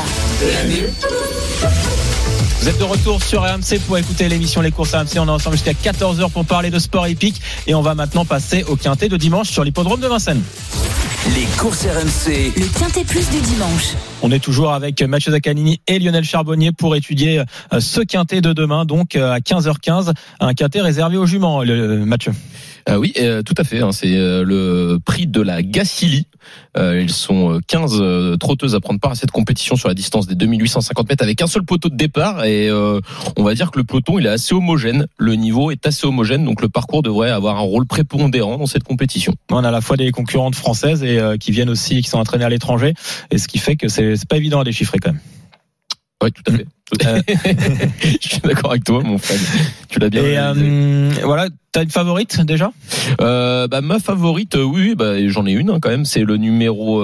Vous êtes de retour sur RMC pour écouter l'émission Les courses RMC. On est ensemble jusqu'à 14h pour parler de sport hippique et on va maintenant passer au quintet de dimanche sur l'hippodrome de Vincennes. Les courses RMC. Le quintet plus du dimanche. On est toujours avec Mathieu Zaccanini et Lionel Charbonnier pour étudier ce quintet de demain, donc à 15h15, un quintet réservé aux juments, Mathieu. Oui, tout à fait. C'est le prix de la Gacilly. Ils sont 15 trotteuses à prendre part à cette compétition sur la distance des 2850 mètres avec un seul poteau de départ. Et on va dire que le peloton, il est assez homogène. Le niveau est assez homogène, donc le parcours devrait avoir un rôle prépondérant dans cette compétition. On a à la fois des concurrentes françaises et qui viennent aussi, qui sont entraînées à l'étranger, et ce qui fait que c'est pas évident à déchiffrer quand même. Oui, tout à fait. Je suis d'accord avec toi, mon frère. Tu l'as bien. Et voilà, t'as une favorite déjà? Ma favorite, oui, j'en ai une quand même. C'est le numéro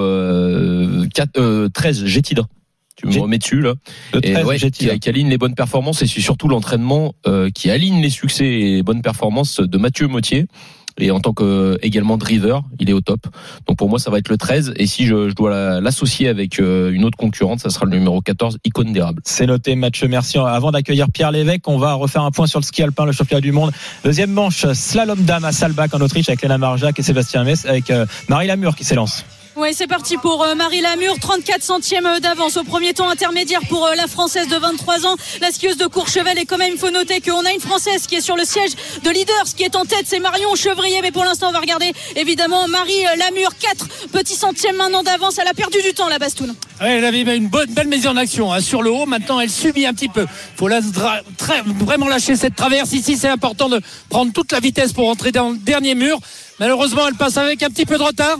13, Gétida. Tu me remets dessus là. Le 13, qui aligne les bonnes performances et c'est surtout l'entraînement qui aligne les succès et les bonnes performances de Mathieu Mottier. Et en tant que également driver, il est au top. Donc pour moi, ça va être le 13. Et si je dois l'associer avec une autre concurrente, ça sera le numéro 14, Icône d'érable. C'est noté, Mathieu. Merci. Avant d'accueillir Pierre Lévesque, on va refaire un point sur le ski alpin, le championnat du monde. Deuxième manche, slalom dame à Saalbach en Autriche avec Léna Marjac et Sébastien Mess avec Marie Lamure qui s'élance. Oui, c'est parti pour Marie Lamure, 34 centièmes d'avance au premier temps intermédiaire pour la Française de 23 ans, la skieuse de Courchevel. Et quand même, il faut noter qu'on a une Française qui est sur le siège de leader. Ce qui est en tête, c'est Marion Chevrier. Mais pour l'instant, on va regarder évidemment Marie Lamure, 4 petits centièmes maintenant d'avance. Elle a perdu du temps, la Bastoune. Oui, elle avait une belle mise en action sur le haut. Maintenant, elle subit un petit peu. Il faut vraiment lâcher cette traverse. Ici, c'est important de prendre toute la vitesse pour rentrer dans le dernier mur. Malheureusement, elle passe avec un petit peu de retard.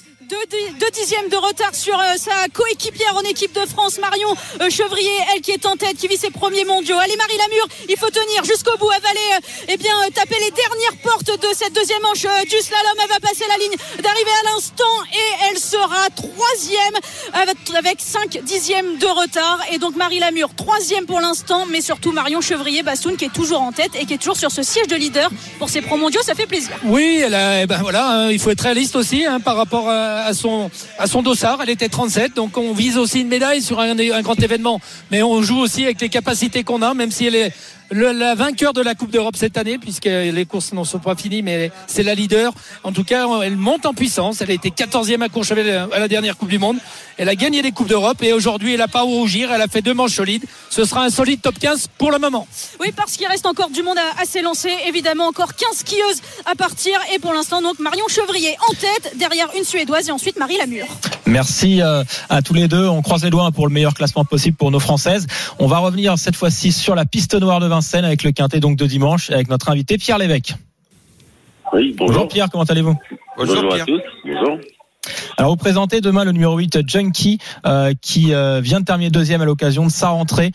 2 dixièmes de retard sur sa coéquipière en équipe de France, Marion Chevrier, elle qui est en tête, qui vit ses premiers mondiaux. Allez Marie Lamure, il faut tenir jusqu'au bout, avaler, taper les dernières portes de cette deuxième manche du slalom. Elle va passer la ligne d'arrivée à l'instant et elle sera troisième avec 5 dixièmes de retard. Et donc Marie Lamure, troisième pour l'instant, mais surtout Marion Chevrier, Bastoune, qui est toujours en tête et qui est toujours sur ce siège de leader pour ses pro mondiaux. Ça fait plaisir. Oui, il faut être réaliste aussi par rapport à son dossard. Elle était 37, donc on vise aussi une médaille sur un grand événement, mais on joue aussi avec les capacités qu'on a, même si elle est la vainqueur de la Coupe d'Europe cette année, puisque les courses n'en sont pas finies, mais c'est la leader. En tout cas, elle monte en puissance. Elle a été 14e à Courchevel à la dernière Coupe du Monde. Elle a gagné des Coupes d'Europe et aujourd'hui, elle n'a pas à rougir. Elle a fait 2 manches solides. Ce sera un solide top 15 pour le moment. Oui, parce qu'il reste encore du monde à s'élancer. Évidemment, encore 15 skieuses à partir. Et pour l'instant, donc, Marion Chevrier en tête, derrière une Suédoise et ensuite Marie Lamure. Merci à tous les deux. On croise les doigts pour le meilleur classement possible pour nos Françaises. On va revenir cette fois-ci sur la piste noire de Vincennes avec le quintet donc de dimanche avec notre invité Pierre Lévesque. Oui, bonjour Pierre, comment allez-vous? Bonjour Pierre. À tous. Bonjour. Alors vous présentez demain le numéro 8 Junkie qui vient de terminer deuxième à l'occasion de sa rentrée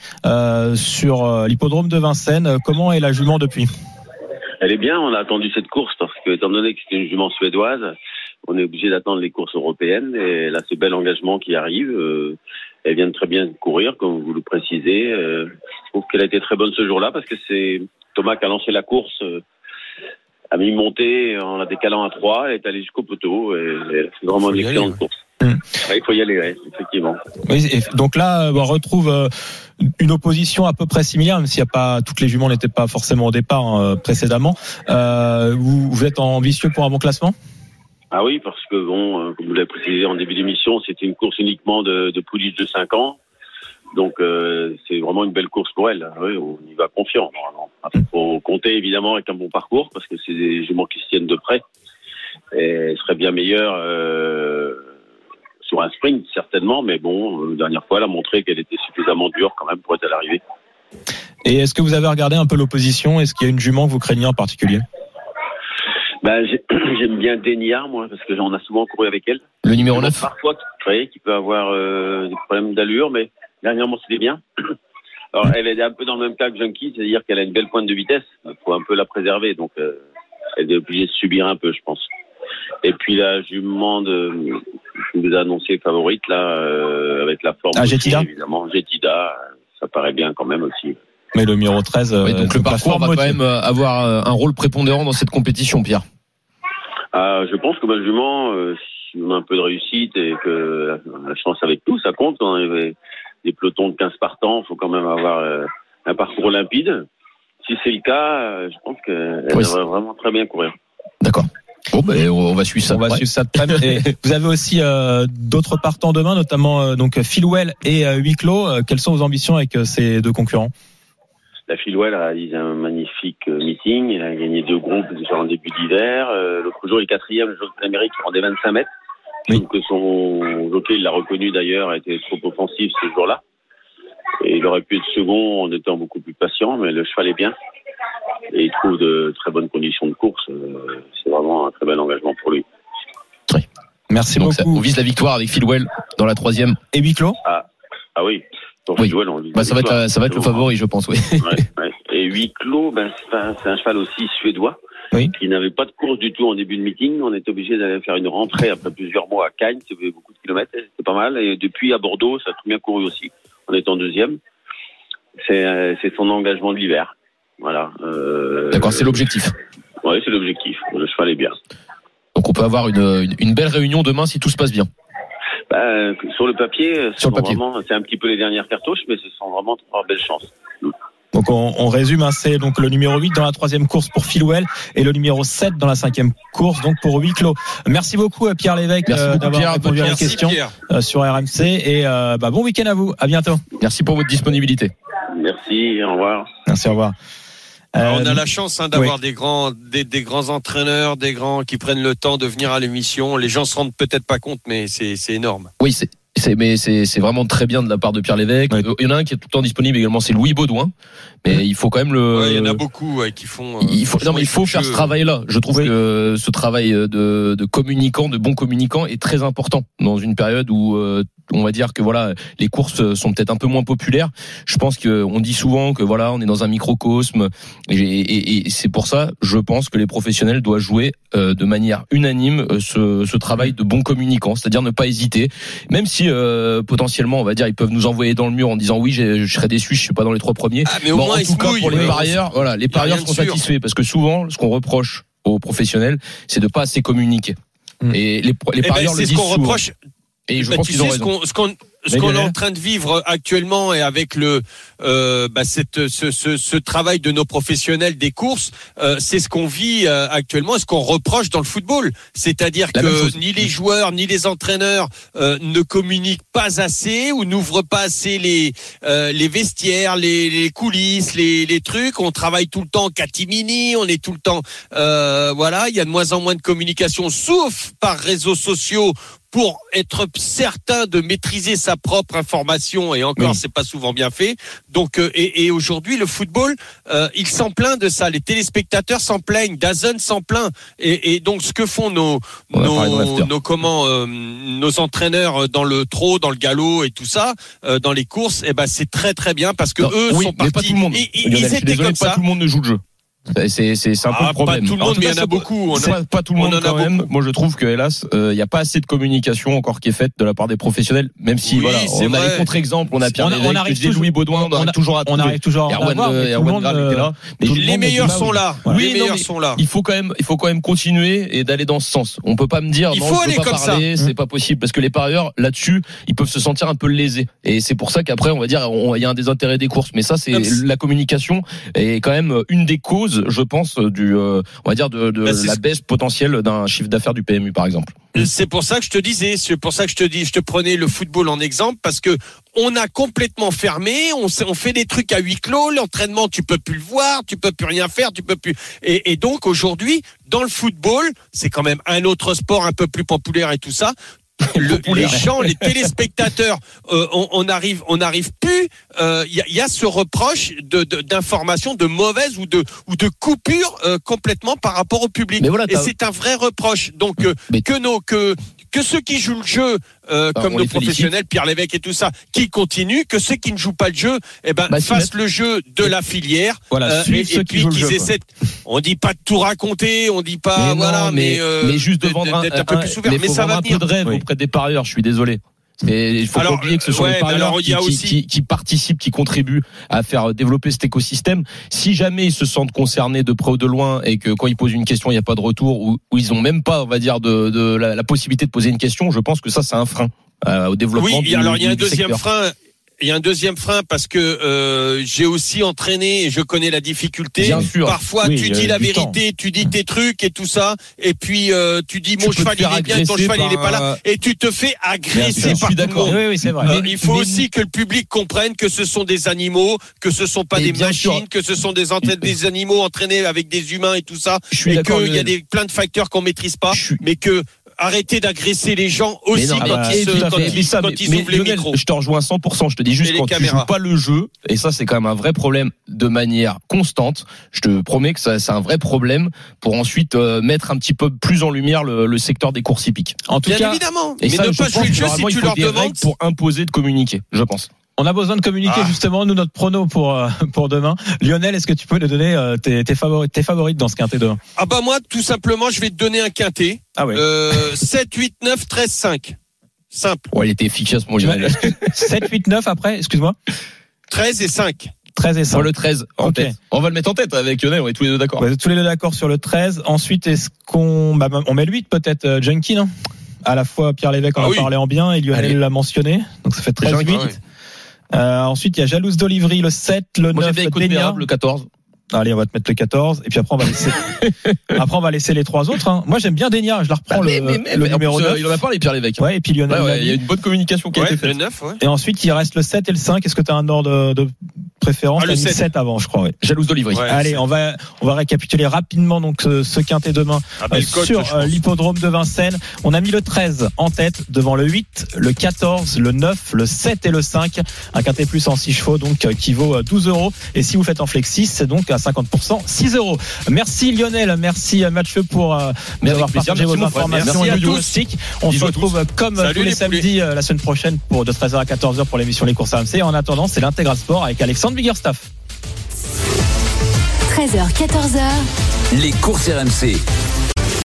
sur l'hippodrome de Vincennes. Comment est la jument depuis? Elle est bien, on a attendu cette course parce que étant donné que c'est une jument suédoise, on est obligé d'attendre les courses européennes et là ce bel engagement qui arrive, elle vient de très bien courir comme vous le précisez. Je trouve qu'elle a été très bonne ce jour-là parce que c'est Thomas qui a lancé la course, a mis une montée en la décalant à 3, elle est allée jusqu'au poteau et c'est vraiment une excellente course. Il faut y aller, effectivement. Oui, donc là, on retrouve une opposition à peu près similaire, même s'il n'y a pas, toutes les juments n'étaient pas forcément au départ précédemment. Vous êtes ambitieux pour un bon classement? Ah oui, parce que comme vous l'avez précisé en début d'émission, c'était une course uniquement de pouliches de 5 ans. Donc c'est vraiment une belle course pour elle. Oui, on y va confiant normalement. Il faut compter évidemment avec un bon parcours parce que c'est des juments qui se tiennent de près. Et elle serait bien meilleure sur un sprint certainement, mais bon, la dernière fois elle a montré qu'elle était suffisamment dure quand même pour être à l'arrivée. Et est-ce que vous avez regardé un peu l'opposition? Est-ce qu'il y a une jument que vous craignez en particulier? J'aime bien Denia, moi, parce que on a souvent couru avec elle. Le numéro 9. Parfois, qui peut avoir des problèmes d'allure, mais dernièrement, c'était bien. Alors, elle est un peu dans le même cas que Junkie, c'est-à-dire qu'elle a une belle pointe de vitesse. Il faut un peu la préserver, donc elle est obligée de subir un peu, je pense. Et puis la jument je vous ai annoncé favorite, là, avec la forme. Jetida. Évidemment, Jetida, ça paraît bien quand même aussi. Mais le numéro 13. Oui, donc le parcours va quand même avoir un rôle prépondérant dans cette compétition, Pierre. Je pense que ma jument, si on a un peu de réussite et que la chance avec tout, ça compte. On avait des pelotons de 15 partants, il faut quand même avoir un parcours limpide. Si c'est le cas, je pense qu'elle devrait vraiment très bien courir. D'accord. Bon, on va suivre ça. On va suivre ça de près. Et vous avez aussi d'autres partants demain, notamment donc Philwell et Huis-Clos. Quelles sont vos ambitions avec ces deux concurrents? La Philwell a réalisé un magnifique meeting. Elle a gagné 2 groupes en début d'hiver. L'autre jour, il est 4e, le jour de l'Amérique, il rendait 25 mètres. Je trouve que son jockey, il l'a reconnu d'ailleurs, a été trop offensif ce jour-là. Et il aurait pu être second en étant beaucoup plus patient, mais le cheval est bien. Et il trouve de très bonnes conditions de course. C'est vraiment un très bel engagement pour lui. Oui. Merci donc beaucoup. On vise la victoire avec Philwell dans la 3e. Et Huis-Clos. Ah oui. Oui. Philwell, ça va être le favori, je pense. Oui. Ouais. Et Huis-Clos, c'est un cheval aussi suédois. Oui. Qui n'avait pas de course du tout en début de meeting. On était obligé d'aller faire une rentrée après plusieurs mois à Cagnes. C'était beaucoup de kilomètres. C'était pas mal. Et depuis à Bordeaux, ça a tout bien couru aussi. On est en 2e. C'est son engagement de l'hiver. Voilà. D'accord, c'est l'objectif. Oui, c'est l'objectif. Le cheval est bien. Donc on peut avoir une belle réunion demain si tout se passe bien. Sur le papier, c'est un petit peu les dernières cartouches, mais ce sont vraiment 3 belles chances. Donc on résume, c'est donc le numéro 8 dans la 3e course pour Philwell et le numéro 7 dans la 5e course donc pour Huis-Clos. Merci beaucoup Pierre Lévesque d'avoir répondu à la question sur RMC et bon week-end à vous, à bientôt. Merci pour votre disponibilité. Merci, au revoir. Merci, au revoir. On a la chance d'avoir des grands entraîneurs, des grands qui prennent le temps de venir à l'émission. Les gens se rendent peut-être pas compte, mais c'est énorme. Oui, c'est vraiment très bien de la part de Pierre Lévesque. Ouais. Il y en a un qui est tout le temps disponible également, c'est Louis Baudouin. Mais il faut quand même il y en a beaucoup qui font. Il faut faire ce travail-là. Je trouve que ce travail de communicant, de bon communicant, est très important dans une période où on va dire que voilà, les courses sont peut-être un peu moins populaires. Je pense qu'on dit souvent que voilà, on est dans un microcosme, et c'est pour ça, je pense que les professionnels doivent jouer de manière unanime ce travail de bon communicant, c'est-à-dire ne pas hésiter, même si potentiellement, on va dire, ils peuvent nous envoyer dans le mur en disant oui, je serais déçu, je suis pas dans les 3 premiers. Mais au moins, en tout cas, pour les parieurs, voilà, les parieurs sont satisfaits parce que souvent, ce qu'on reproche aux professionnels, c'est de pas assez communiquer. Et les parieurs le disent souvent. Reproche. Et je pense qu'ils ont raison. Ce qu'on est en train de vivre actuellement et avec ce travail de nos professionnels des courses, c'est ce qu'on vit actuellement et ce qu'on reproche dans le football. C'est-à-dire que ni les joueurs ni les entraîneurs ne communiquent pas assez ou n'ouvrent pas assez les vestiaires, les coulisses, les trucs. On travaille tout le temps en catimini, on est tout le temps il y a de moins en moins de communication, sauf par réseaux sociaux, pour être certain de maîtriser sa propre information, et encore c'est pas souvent bien fait. Donc et aujourd'hui le football il s'en plaint de ça, les téléspectateurs s'en plaignent, DAZN s'en plaint, et donc ce que font nos entraîneurs dans le trot, dans le galop et tout ça, dans les courses, c'est très très bien parce que eux sont partis. Pas tout le monde. Ils étaient comme ça. Pas tout le monde ne joue le jeu. C'est un peu le problème. Pas tout le monde, mais il y en a beaucoup. Pas tout le monde quand même. Moi, je trouve que hélas, il n'y a pas assez de communication encore qui est faite de la part des professionnels. Même si on a les contre-exemples, on a Pierre Lévesque, Louis Baudouin, on arrive toujours à Erwan Graal était là. Les meilleurs sont là. Les meilleurs sont là. Il faut quand même continuer et d'aller dans ce sens. On peut pas me dire non, je peux pas parler, c'est pas possible, parce que les parieurs là-dessus, ils peuvent se sentir un peu lésés. Et c'est pour ça qu'après, on va dire, il y a un désintérêt des courses. Mais ça, c'est la communication est quand même une des causes, je pense, on va dire de la baisse potentielle d'un chiffre d'affaires du PMU, par exemple. C'est pour ça que je te disais, je te prenais le football en exemple, parce que on a complètement fermé, on fait des trucs à huis clos, l'entraînement tu peux plus le voir, tu peux plus rien faire, tu peux plus. Et donc aujourd'hui, dans le football, c'est quand même un autre sport un peu plus populaire et tout ça. Les gens, les téléspectateurs, on n'arrive plus. Il y a ce reproche d'information de mauvaise ou de coupure complètement par rapport au public. Mais voilà, et c'est un vrai reproche. Donc que ceux qui jouent le jeu, comme nos professionnels, Pierre Lévesque et tout ça, qui continuent, que ceux qui ne jouent pas le jeu, fassent le jeu de la filière. Voilà, et puis qu'ils essaient. On dit pas de tout raconter, on dit pas, mais juste de vendre d'être un peu plus ouvert. Mais ça va venir. Un peu de rêve auprès des parieurs. Je suis désolé. Il faut pas oublier que ce sont les parieurs qui participent, qui contribuent à faire développer cet écosystème. Si jamais ils se sentent concernés de près ou de loin et que quand ils posent une question, il n'y a pas de retour ou ils ont même pas, on va dire, de la possibilité de poser une question, je pense que ça, c'est un frein au développement du secteur. Oui, alors il y a un deuxième frein. Il y a un deuxième frein parce que j'ai aussi entraîné et je connais la difficulté. Bien sûr. Parfois, tu dis la vérité, tu dis tes trucs et tout ça, et puis tu dis mon cheval il est bien, ton cheval il est pas là, et tu te fais agresser par tout le monde. Oui, c'est vrai. Il faut aussi que le public comprenne que ce sont des animaux, que ce sont pas des machines, que ce sont des animaux entraînés avec des humains et tout ça, et qu'il y a plein de facteurs qu'on maîtrise pas, mais que arrêtez d'agresser les gens aussi quand ils ouvrent les micros. Je te rejoins 100%. Je te dis juste quand tu joues pas le jeu, et ça c'est quand même un vrai problème de manière constante. Je te promets que ça c'est un vrai problème pour ensuite mettre un petit peu plus en lumière le secteur des courses hippiques. En tout cas, évidemment. Mais ne pas jouer le jeu si tu leur demandes pour imposer de communiquer. Je pense. On a besoin de communiquer justement, nous, notre prono pour demain. Lionel, est-ce que tu peux nous donner tes favorites dans ce quintet demain? Ah bah moi, tout simplement, je vais te donner un quintet. 7, 8, 9, 13, 5. Simple. Ouais, il était efficace, mon Lionel. 7, 8, 9 après, excuse-moi. 13 et 5. 13 et 5. Le 13 en tête. On va le mettre en tête avec Lionel, on est tous les deux d'accord. Vous êtes tous les deux d'accord sur le 13. Ensuite, est-ce qu'on met le 8 peut-être, Junkie, non? À la fois Pierre Lévesque en a parlé en bien et Lionel l'a mentionné. Donc ça fait 13, 8. Ensuite, il y a Jalouse d'Olivry, le 7, le 9, le 14. Allez, on va te mettre le 14. Et puis après, on va laisser les trois autres. Hein. Moi, j'aime bien Dénia. Je la reprends le numéro 9. Il en a parlé, Pierre Lévesque. Ouais, et puis Lionel. Il y a une bonne communication qui a été faite. Le 9, Et ensuite, il reste le 7 et le 5. Est-ce que tu as un ordre de préférence? Le 7 avant, je crois. Ouais. Jalouse d'Olivry. Allez, on va récapituler rapidement donc ce quintet demain sur l'hippodrome de Vincennes. On a mis le 13 en tête devant le 8, le 14, le 9, le 7 et le 5. Un quintet plus en 6 chevaux donc qui vaut 12 €. Et si vous faites en flexis, c'est donc à 50%, 6 €. Merci Lionel, merci Mathieu pour avoir partagé vos informations et diagnostics. On se retrouve comme tous les samedis la semaine prochaine de 13h à 14h pour l'émission Les Courses RMC. En attendant, c'est l'Intégral Sport avec Alexandre Biggerstaff. 13h, 14h. Les Courses RMC.